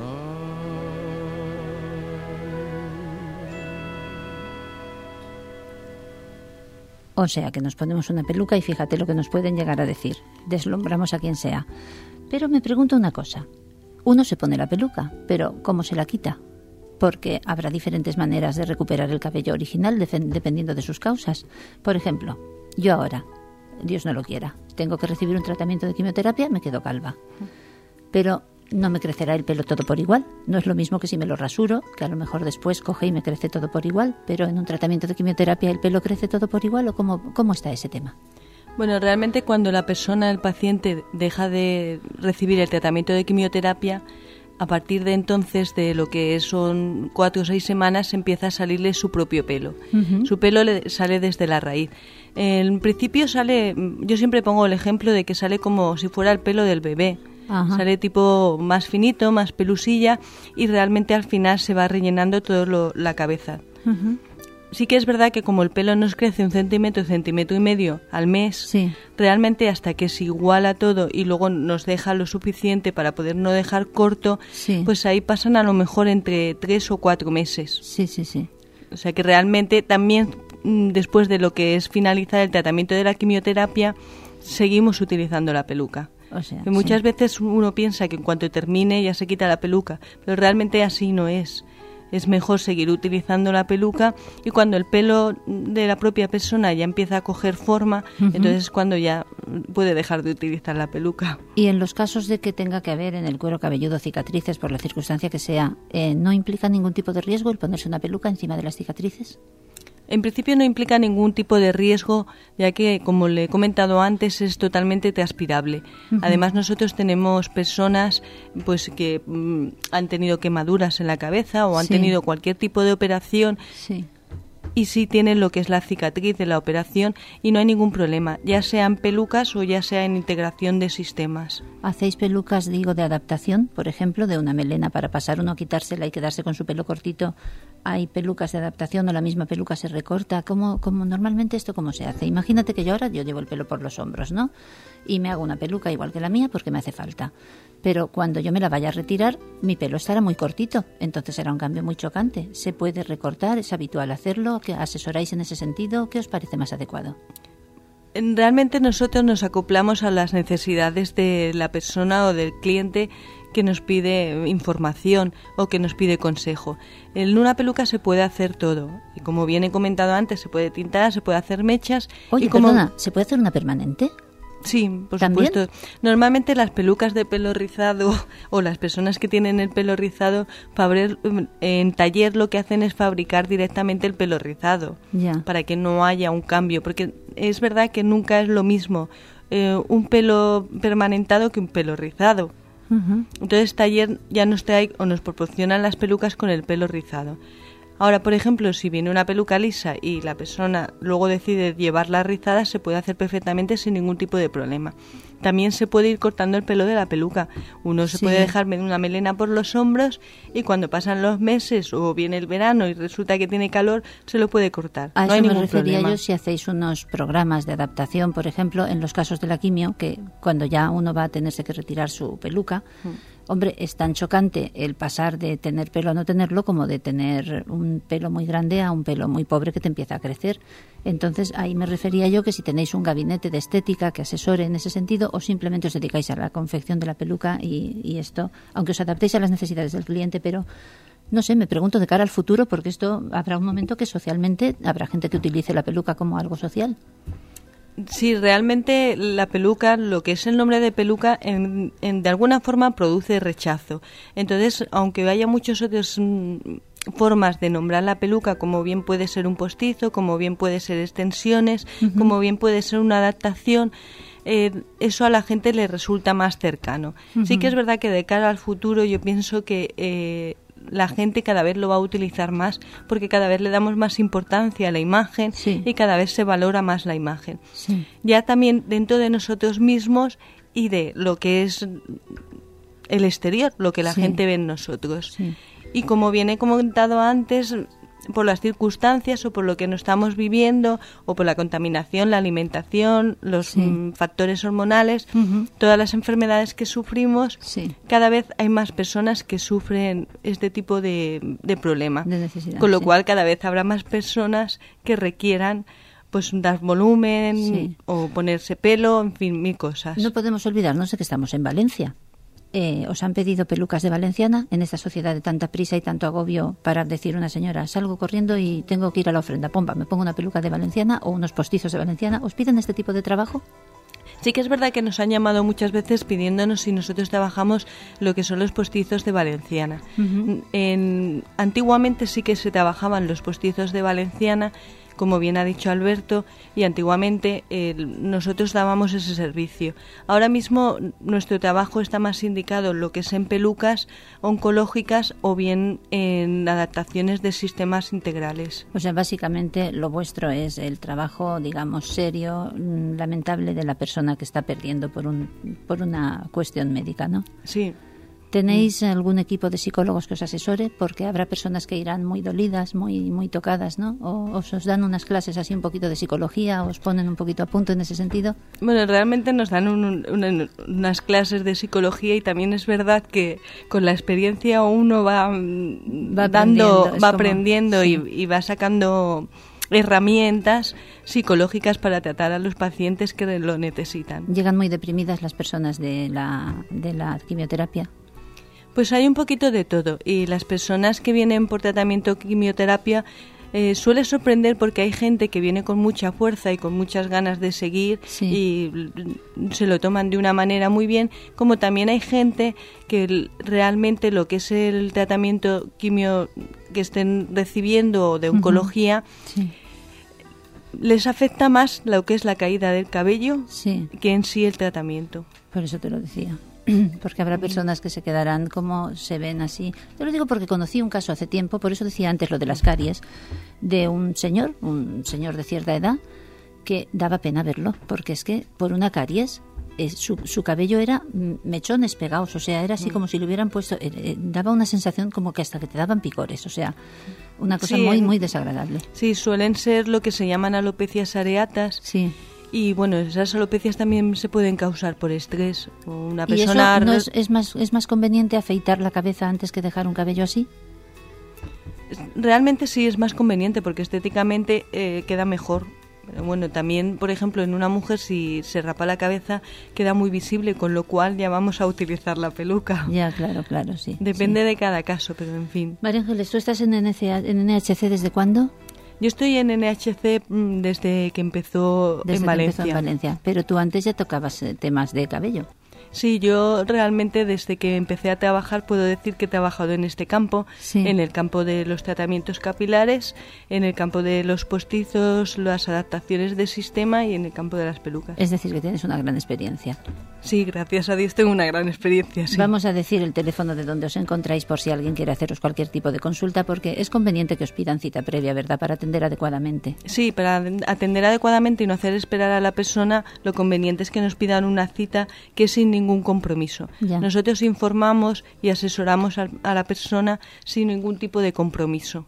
O sea que nos ponemos una peluca y fíjate lo que nos pueden llegar a decir. Deslumbramos a quien sea. Pero me pregunto una cosa. Uno se pone la peluca, pero ¿cómo se la quita? Porque habrá diferentes maneras de recuperar el cabello original dependiendo de sus causas. Por ejemplo, yo ahora, Dios no lo quiera, tengo que recibir un tratamiento de quimioterapia, me quedo calva. Pero no me crecerá el pelo todo por igual. No es lo mismo que si me lo rasuro, que a lo mejor después coge y me crece todo por igual. Pero en un tratamiento de quimioterapia, ¿el pelo crece todo por igual o cómo, cómo está ese tema? Bueno, realmente cuando la persona, el paciente, deja de recibir el tratamiento de quimioterapia, a partir de entonces, de lo que son cuatro o seis semanas, empieza a salirle su propio pelo. Uh-huh. Su pelo le sale desde la raíz. En principio sale, yo siempre pongo el ejemplo de que sale como si fuera el pelo del bebé. Ajá. Sale tipo más finito, más pelusilla, y realmente al final se va rellenando toda la cabeza. Uh-huh. Sí que es verdad que como el pelo nos crece un centímetro, centímetro y medio al mes, sí. Realmente hasta que se iguala todo y luego nos deja lo suficiente para poder no dejar corto, sí. Pues ahí pasan a lo mejor entre tres o cuatro meses. Sí, sí, sí. O sea que realmente también después de lo que es finalizar el tratamiento de la quimioterapia, seguimos utilizando la peluca. O sea, muchas sí. veces uno piensa que en cuanto termine ya se quita la peluca, pero realmente así no es. Es mejor seguir utilizando la peluca y cuando el pelo de la propia persona ya empieza a coger forma, uh-huh. Entonces es cuando ya puede dejar de utilizar la peluca. Y en los casos de que tenga que haber en el cuero cabelludo cicatrices, por la circunstancia que sea, eh, ¿no implica ningún tipo de riesgo el ponerse una peluca encima de las cicatrices? En principio no implica ningún tipo de riesgo, ya que, como le he comentado antes, es totalmente transpirable. Uh-huh. Además, nosotros tenemos personas pues que mm, han tenido quemaduras en la cabeza o han sí. tenido cualquier tipo de operación. Sí. Y sí tienen lo que es la cicatriz de la operación y no hay ningún problema, ya sean pelucas o ya sea en integración de sistemas. ¿Hacéis pelucas, digo, de adaptación, por ejemplo, de una melena para pasar uno, quitársela y quedarse con su pelo cortito? ¿Hay pelucas de adaptación o la misma peluca se recorta? ¿Cómo, cómo normalmente esto cómo se hace? Imagínate que yo ahora yo llevo el pelo por los hombros, ¿no? Y me hago una peluca igual que la mía porque me hace falta. Pero cuando yo me la vaya a retirar, mi pelo estará muy cortito, entonces será un cambio muy chocante. ¿Se puede recortar? ¿Es habitual hacerlo? ¿Qué asesoráis en ese sentido? ¿Qué os parece más adecuado? Realmente nosotros nos acoplamos a las necesidades de la persona o del cliente que nos pide información o que nos pide consejo. En una peluca se puede hacer todo. Y como bien he comentado antes, se puede tintar, se puede hacer mechas. Oye, y como... perdona, ¿se puede hacer una permanente? Sí, por ¿También? supuesto. Normalmente las pelucas de pelo rizado o las personas que tienen el pelo rizado, Fabre, en taller lo que hacen es fabricar directamente el pelo rizado Ya. para que no haya un cambio, porque es verdad que nunca es lo mismo eh, un pelo permanentado que un pelo rizado. Ujú. Entonces taller ya nos trae o nos proporcionan las pelucas con el pelo rizado. Ahora, por ejemplo, si viene una peluca lisa y la persona luego decide llevarla rizada, se puede hacer perfectamente sin ningún tipo de problema. También se puede ir cortando el pelo de la peluca. Uno se Sí. puede dejar una melena por los hombros y cuando pasan los meses o viene el verano y resulta que tiene calor, se lo puede cortar. A no eso hay me ningún refería problema. yo si hacéis unos programas de adaptación, por ejemplo, en los casos de la quimio, que cuando ya uno va a tenerse que retirar su peluca, hombre, es tan chocante el pasar de tener pelo a no tenerlo como de tener un pelo muy grande a un pelo muy pobre que te empieza a crecer. Entonces, ahí me refería yo que si tenéis un gabinete de estética que asesore en ese sentido o simplemente os dedicáis a la confección de la peluca y, y esto, aunque os adaptéis a las necesidades del cliente, pero no sé, me pregunto de cara al futuro, porque esto habrá un momento que socialmente habrá gente que utilice la peluca como algo social. Sí, realmente la peluca, lo que es el nombre de peluca, en, en, de alguna forma produce rechazo. Entonces, aunque haya muchas otras mm, formas de nombrar la peluca, como bien puede ser un postizo, como bien puede ser extensiones, uh-huh. como bien puede ser una adaptación, eh, eso a la gente le resulta más cercano. Uh-huh. Sí que es verdad que de cara al futuro yo pienso que Eh, la gente cada vez lo va a utilizar más porque cada vez le damos más importancia a la imagen sí. y cada vez se valora más la imagen. Sí. Ya también dentro de nosotros mismos y de lo que es el exterior, lo que la sí. gente ve en nosotros. Sí. Y como bien he comentado antes, por las circunstancias o por lo que nos estamos viviendo o por la contaminación, la alimentación, los sí. mm, factores hormonales, uh-huh. todas las enfermedades que sufrimos, sí. cada vez hay más personas que sufren este tipo de, de problema. De necesidad, con lo sí. cual cada vez habrá más personas que requieran pues dar volumen sí. o ponerse pelo, en fin, mil cosas. No podemos olvidarnos de que estamos en Valencia. Eh, ¿Os han pedido pelucas de valenciana en esta sociedad de tanta prisa y tanto agobio para decir una señora, salgo corriendo y tengo que ir a la ofrenda, pompa, me pongo una peluca de valenciana o unos postizos de valenciana? ¿Os piden este tipo de trabajo? Sí que es verdad que nos han llamado muchas veces pidiéndonos si nosotros trabajamos lo que son los postizos de valenciana. Uh-huh. En, antiguamente sí que se trabajaban los postizos de valenciana, como bien ha dicho Alberto, y antiguamente eh, nosotros dábamos ese servicio. Ahora mismo nuestro trabajo está más indicado en lo que es en pelucas oncológicas o bien en adaptaciones de sistemas integrales. O sea, básicamente lo vuestro es el trabajo, digamos, serio, lamentable de la persona que está perdiendo por, un, por una cuestión médica, ¿no? Sí. ¿Tenéis algún equipo de psicólogos que os asesore? Porque habrá personas que irán muy dolidas, muy muy tocadas, ¿no? ¿O os, os dan unas clases así un poquito de psicología, o os ponen un poquito a punto en ese sentido? Bueno, realmente nos dan un, un, unas clases de psicología y también es verdad que con la experiencia uno va, va dando, aprendiendo, va aprendiendo como, y, sí. y va sacando herramientas psicológicas para tratar a los pacientes que lo necesitan. ¿Llegan muy deprimidas las personas de la, de la quimioterapia? Pues hay un poquito de todo y las personas que vienen por tratamiento quimioterapia eh, suele sorprender porque hay gente que viene con mucha fuerza y con muchas ganas de seguir sí. y se lo toman de una manera muy bien, como también hay gente que realmente lo que es el tratamiento quimio que estén recibiendo de oncología uh-huh. sí. les afecta más lo que es la caída del cabello sí. que en sí el tratamiento. Por eso te lo decía. Porque habrá personas que se quedarán como se ven así. Te lo digo porque conocí un caso hace tiempo, por eso decía antes lo de las caries, de un señor, un señor de cierta edad, que daba pena verlo, porque es que por una caries eh, su, su cabello era mechones pegados, o sea, era así como si le hubieran puesto, eh, eh, daba una sensación como que hasta que te daban picores, o sea, una cosa sí, muy, muy desagradable. Sí, suelen ser lo que se llaman alopecias areatas. Sí. Y bueno, esas alopecias también se pueden causar por estrés. O una ¿Y persona eso no es, es, más, es más conveniente afeitar la cabeza antes que dejar un cabello así? Realmente sí es más conveniente porque estéticamente eh, queda mejor. Pero bueno, también, por ejemplo, en una mujer si se rapa la cabeza queda muy visible, con lo cual ya vamos a utilizar la peluca. Ya, claro, claro, sí. Depende sí. de cada caso, pero en fin. María Ángeles, ¿tú estás en N H C desde cuándo? Yo estoy en N H C desde que empezó desde en que Valencia. Empezó en Valencia. Pero tú antes ya tocabas temas de cabello. Sí, yo realmente desde que empecé a trabajar puedo decir que he trabajado en este campo, sí. en el campo de los tratamientos capilares, en el campo de los postizos, las adaptaciones de sistema y en el campo de las pelucas. Es decir, que tienes una gran experiencia. Sí, gracias a Dios tengo una gran experiencia. Sí. Vamos a decir el teléfono de donde os encontráis por si alguien quiere haceros cualquier tipo de consulta, porque es conveniente que os pidan cita previa, ¿verdad?, para atender adecuadamente. Sí, para atender adecuadamente y no hacer esperar a la persona, lo conveniente es que nos pidan una cita que es sin ningún compromiso. Ya. Nosotros informamos y asesoramos a, a la persona sin ningún tipo de compromiso.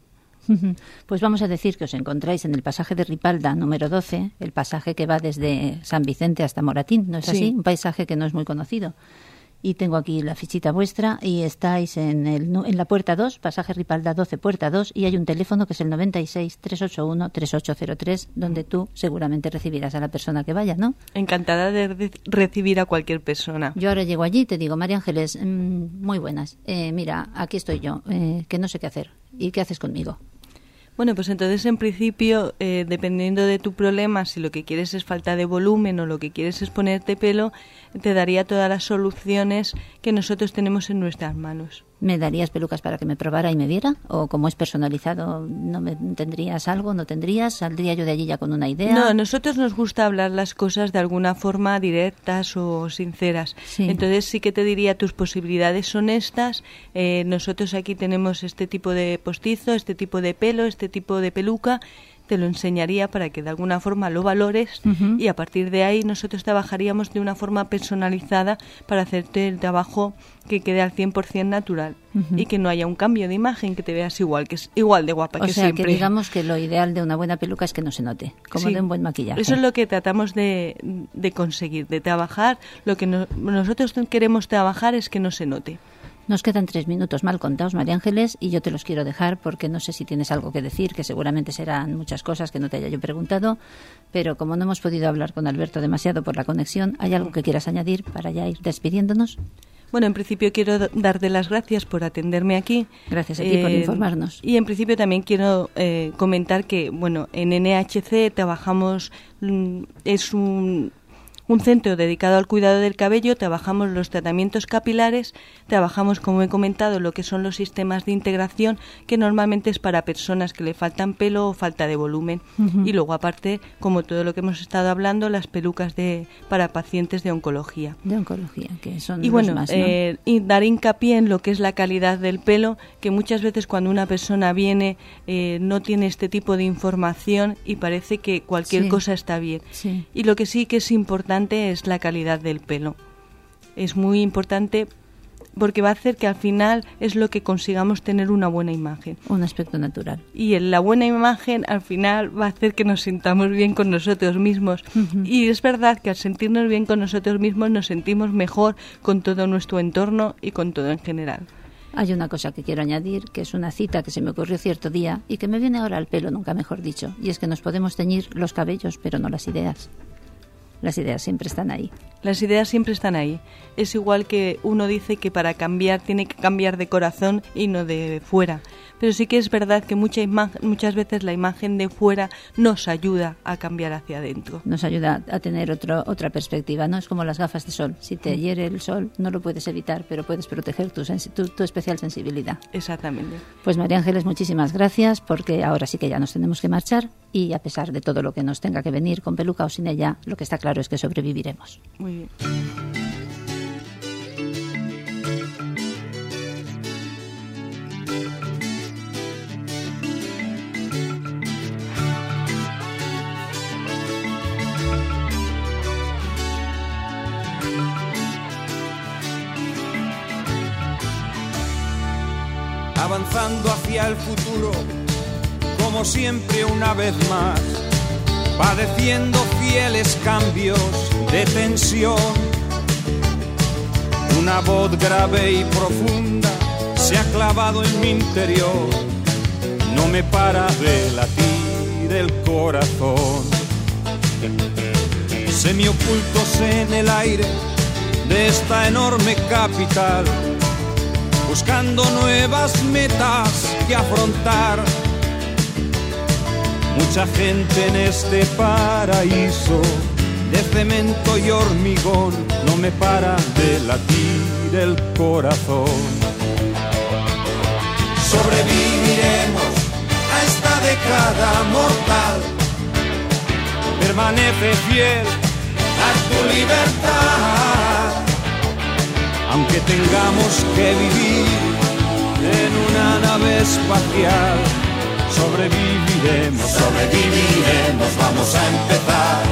Pues vamos a decir que os encontráis en el pasaje de Ripalda número doce, el pasaje que va desde San Vicente hasta Moratín, ¿no es sí. así? Un paisaje que no es muy conocido. Y tengo aquí la fichita vuestra y estáis en, el, en la puerta dos, pasaje Ripalda doce, puerta dos, y hay un teléfono que es el noventa y seis, trescientos ochenta y uno, treinta y ocho cero tres, donde tú seguramente recibirás a la persona que vaya, ¿no? Encantada de re- recibir a cualquier persona. Yo ahora llego allí y te digo, María Ángeles, mmm, muy buenas, eh, mira, aquí estoy yo, eh, que no sé qué hacer. ¿Y qué haces conmigo? Bueno, pues entonces en principio, eh, dependiendo de tu problema, si lo que quieres es falta de volumen o lo que quieres es ponerte pelo, te daría todas las soluciones que nosotros tenemos en nuestras manos. ¿Me darías pelucas para que me probara y me viera? ¿O como es personalizado, no me tendrías algo, no tendrías? ¿Saldría yo de allí ya con una idea? No, a nosotros nos gusta hablar las cosas de alguna forma directas o sinceras. Sí. Entonces sí que te diría, tus posibilidades son estas. Eh, nosotros aquí tenemos este tipo de postizo, este tipo de pelo, este tipo de peluca. Te lo enseñaría para que de alguna forma lo valores uh-huh. y a partir de ahí nosotros trabajaríamos de una forma personalizada para hacerte el trabajo que quede al cien por ciento natural uh-huh. y que no haya un cambio de imagen, que te veas igual, que es igual de guapa o que sea, siempre. O sea, que digamos que lo ideal de una buena peluca es que no se note, como sí. de un buen maquillaje. Eso es lo que tratamos de, de conseguir, de trabajar. Lo que no, nosotros queremos trabajar es que no se note. Nos quedan tres minutos mal contados, María Ángeles, y yo te los quiero dejar porque no sé si tienes algo que decir, que seguramente serán muchas cosas que no te haya yo preguntado, pero como no hemos podido hablar con Alberto demasiado por la conexión, ¿hay algo que quieras añadir para ya ir despidiéndonos? Bueno, en principio quiero darte las gracias por atenderme aquí. Gracias a ti eh, por informarnos. Y en principio también quiero eh, comentar que, bueno, en N H C trabajamos, es un... un centro dedicado al cuidado del cabello, trabajamos los tratamientos capilares, trabajamos, como he comentado, lo que son los sistemas de integración, que normalmente es para personas que le faltan pelo o falta de volumen. Uh-huh. Y luego, aparte, como todo lo que hemos estado hablando, las pelucas de para pacientes de oncología. De oncología, que son y los bueno, más, ¿no? eh, y dar hincapié en lo que es la calidad del pelo, que muchas veces cuando una persona viene eh, no tiene este tipo de información y parece que cualquier sí. cosa está bien. Sí. Y lo que sí que es importante es la calidad del pelo. Es muy importante porque va a hacer que al final es lo que consigamos tener una buena imagen. Un aspecto natural. Y en la buena imagen al final va a hacer que nos sintamos bien con nosotros mismos. Uh-huh. Y es verdad que al sentirnos bien con nosotros mismos nos sentimos mejor con todo nuestro entorno y con todo en general. Hay una cosa que quiero añadir, que es una cita que se me ocurrió cierto día y que me viene ahora al pelo, nunca mejor dicho, y es que nos podemos teñir los cabellos, pero no las ideas. Las ideas siempre están ahí. Las ideas siempre están ahí. Es igual que uno dice que para cambiar tiene que cambiar de corazón y no de fuera. Pero sí que es verdad que mucha ima- muchas veces la imagen de fuera nos ayuda a cambiar hacia adentro. Nos ayuda a tener otro, otra perspectiva, ¿no? Es como las gafas de sol. Si te hiere el sol, no lo puedes evitar, pero puedes proteger tu, sensi- tu, tu especial sensibilidad. Exactamente. Pues María Ángeles, muchísimas gracias, porque ahora sí que ya nos tenemos que marchar y a pesar de todo lo que nos tenga que venir, con peluca o sin ella, lo que está claro es que sobreviviremos. Muy bien. Avanzando hacia el futuro, como siempre una vez más, padeciendo fieles cambios de tensión. Una voz grave y profunda se ha clavado en mi interior, no me para de latir el corazón. Semiocultos en el aire de esta enorme capital, buscando nuevas metas que afrontar. Mucha gente en este paraíso de cemento y hormigón, no me para de latir el corazón. Sobreviviremos a esta década mortal, permanece fiel a tu libertad, aunque tengamos que vivir en una nave espacial. Sobreviviremos, sobreviviremos, vamos a empezar.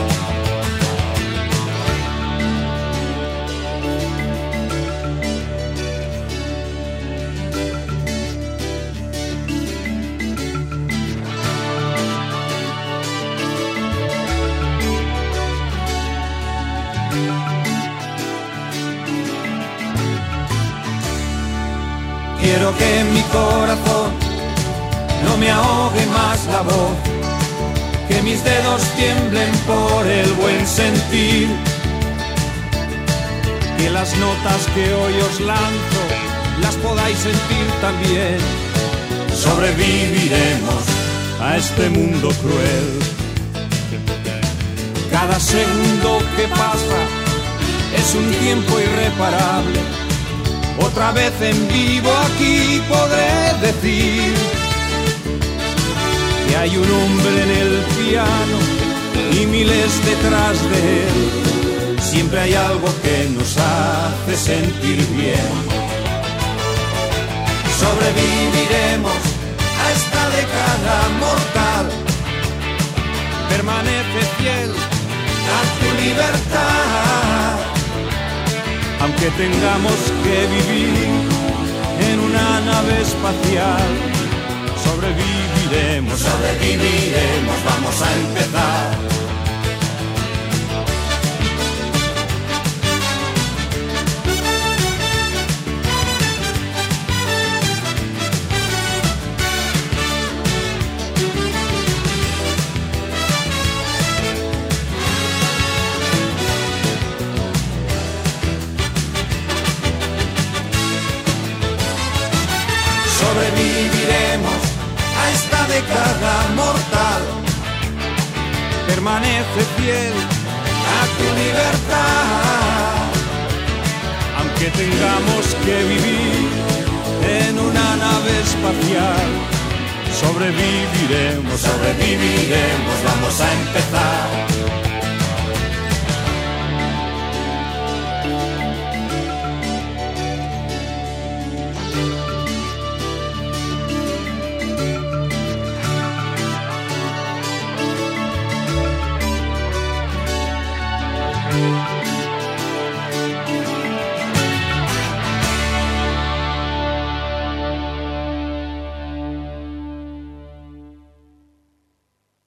Quiero que mi corazón no me ahogue más la voz, que mis dedos tiemblen por el buen sentir, que las notas que hoy os lanzo las podáis sentir también. Sobreviviremos a este mundo cruel. Cada segundo que pasa es un tiempo irreparable. Otra vez en vivo aquí podré decir que hay un hombre en el piano y miles detrás de él. Siempre hay algo que nos hace sentir bien. Sobreviviremos a esta década mortal, permanece fiel a tu libertad, aunque tengamos que vivir en una nave espacial. Sobreviviremos, sobreviviremos, vamos a empezar. Sobreviviremos a esta década mortal, permanece fiel a tu libertad, aunque tengamos que vivir en una nave espacial. Sobreviviremos, sobreviviremos, vamos a empezar.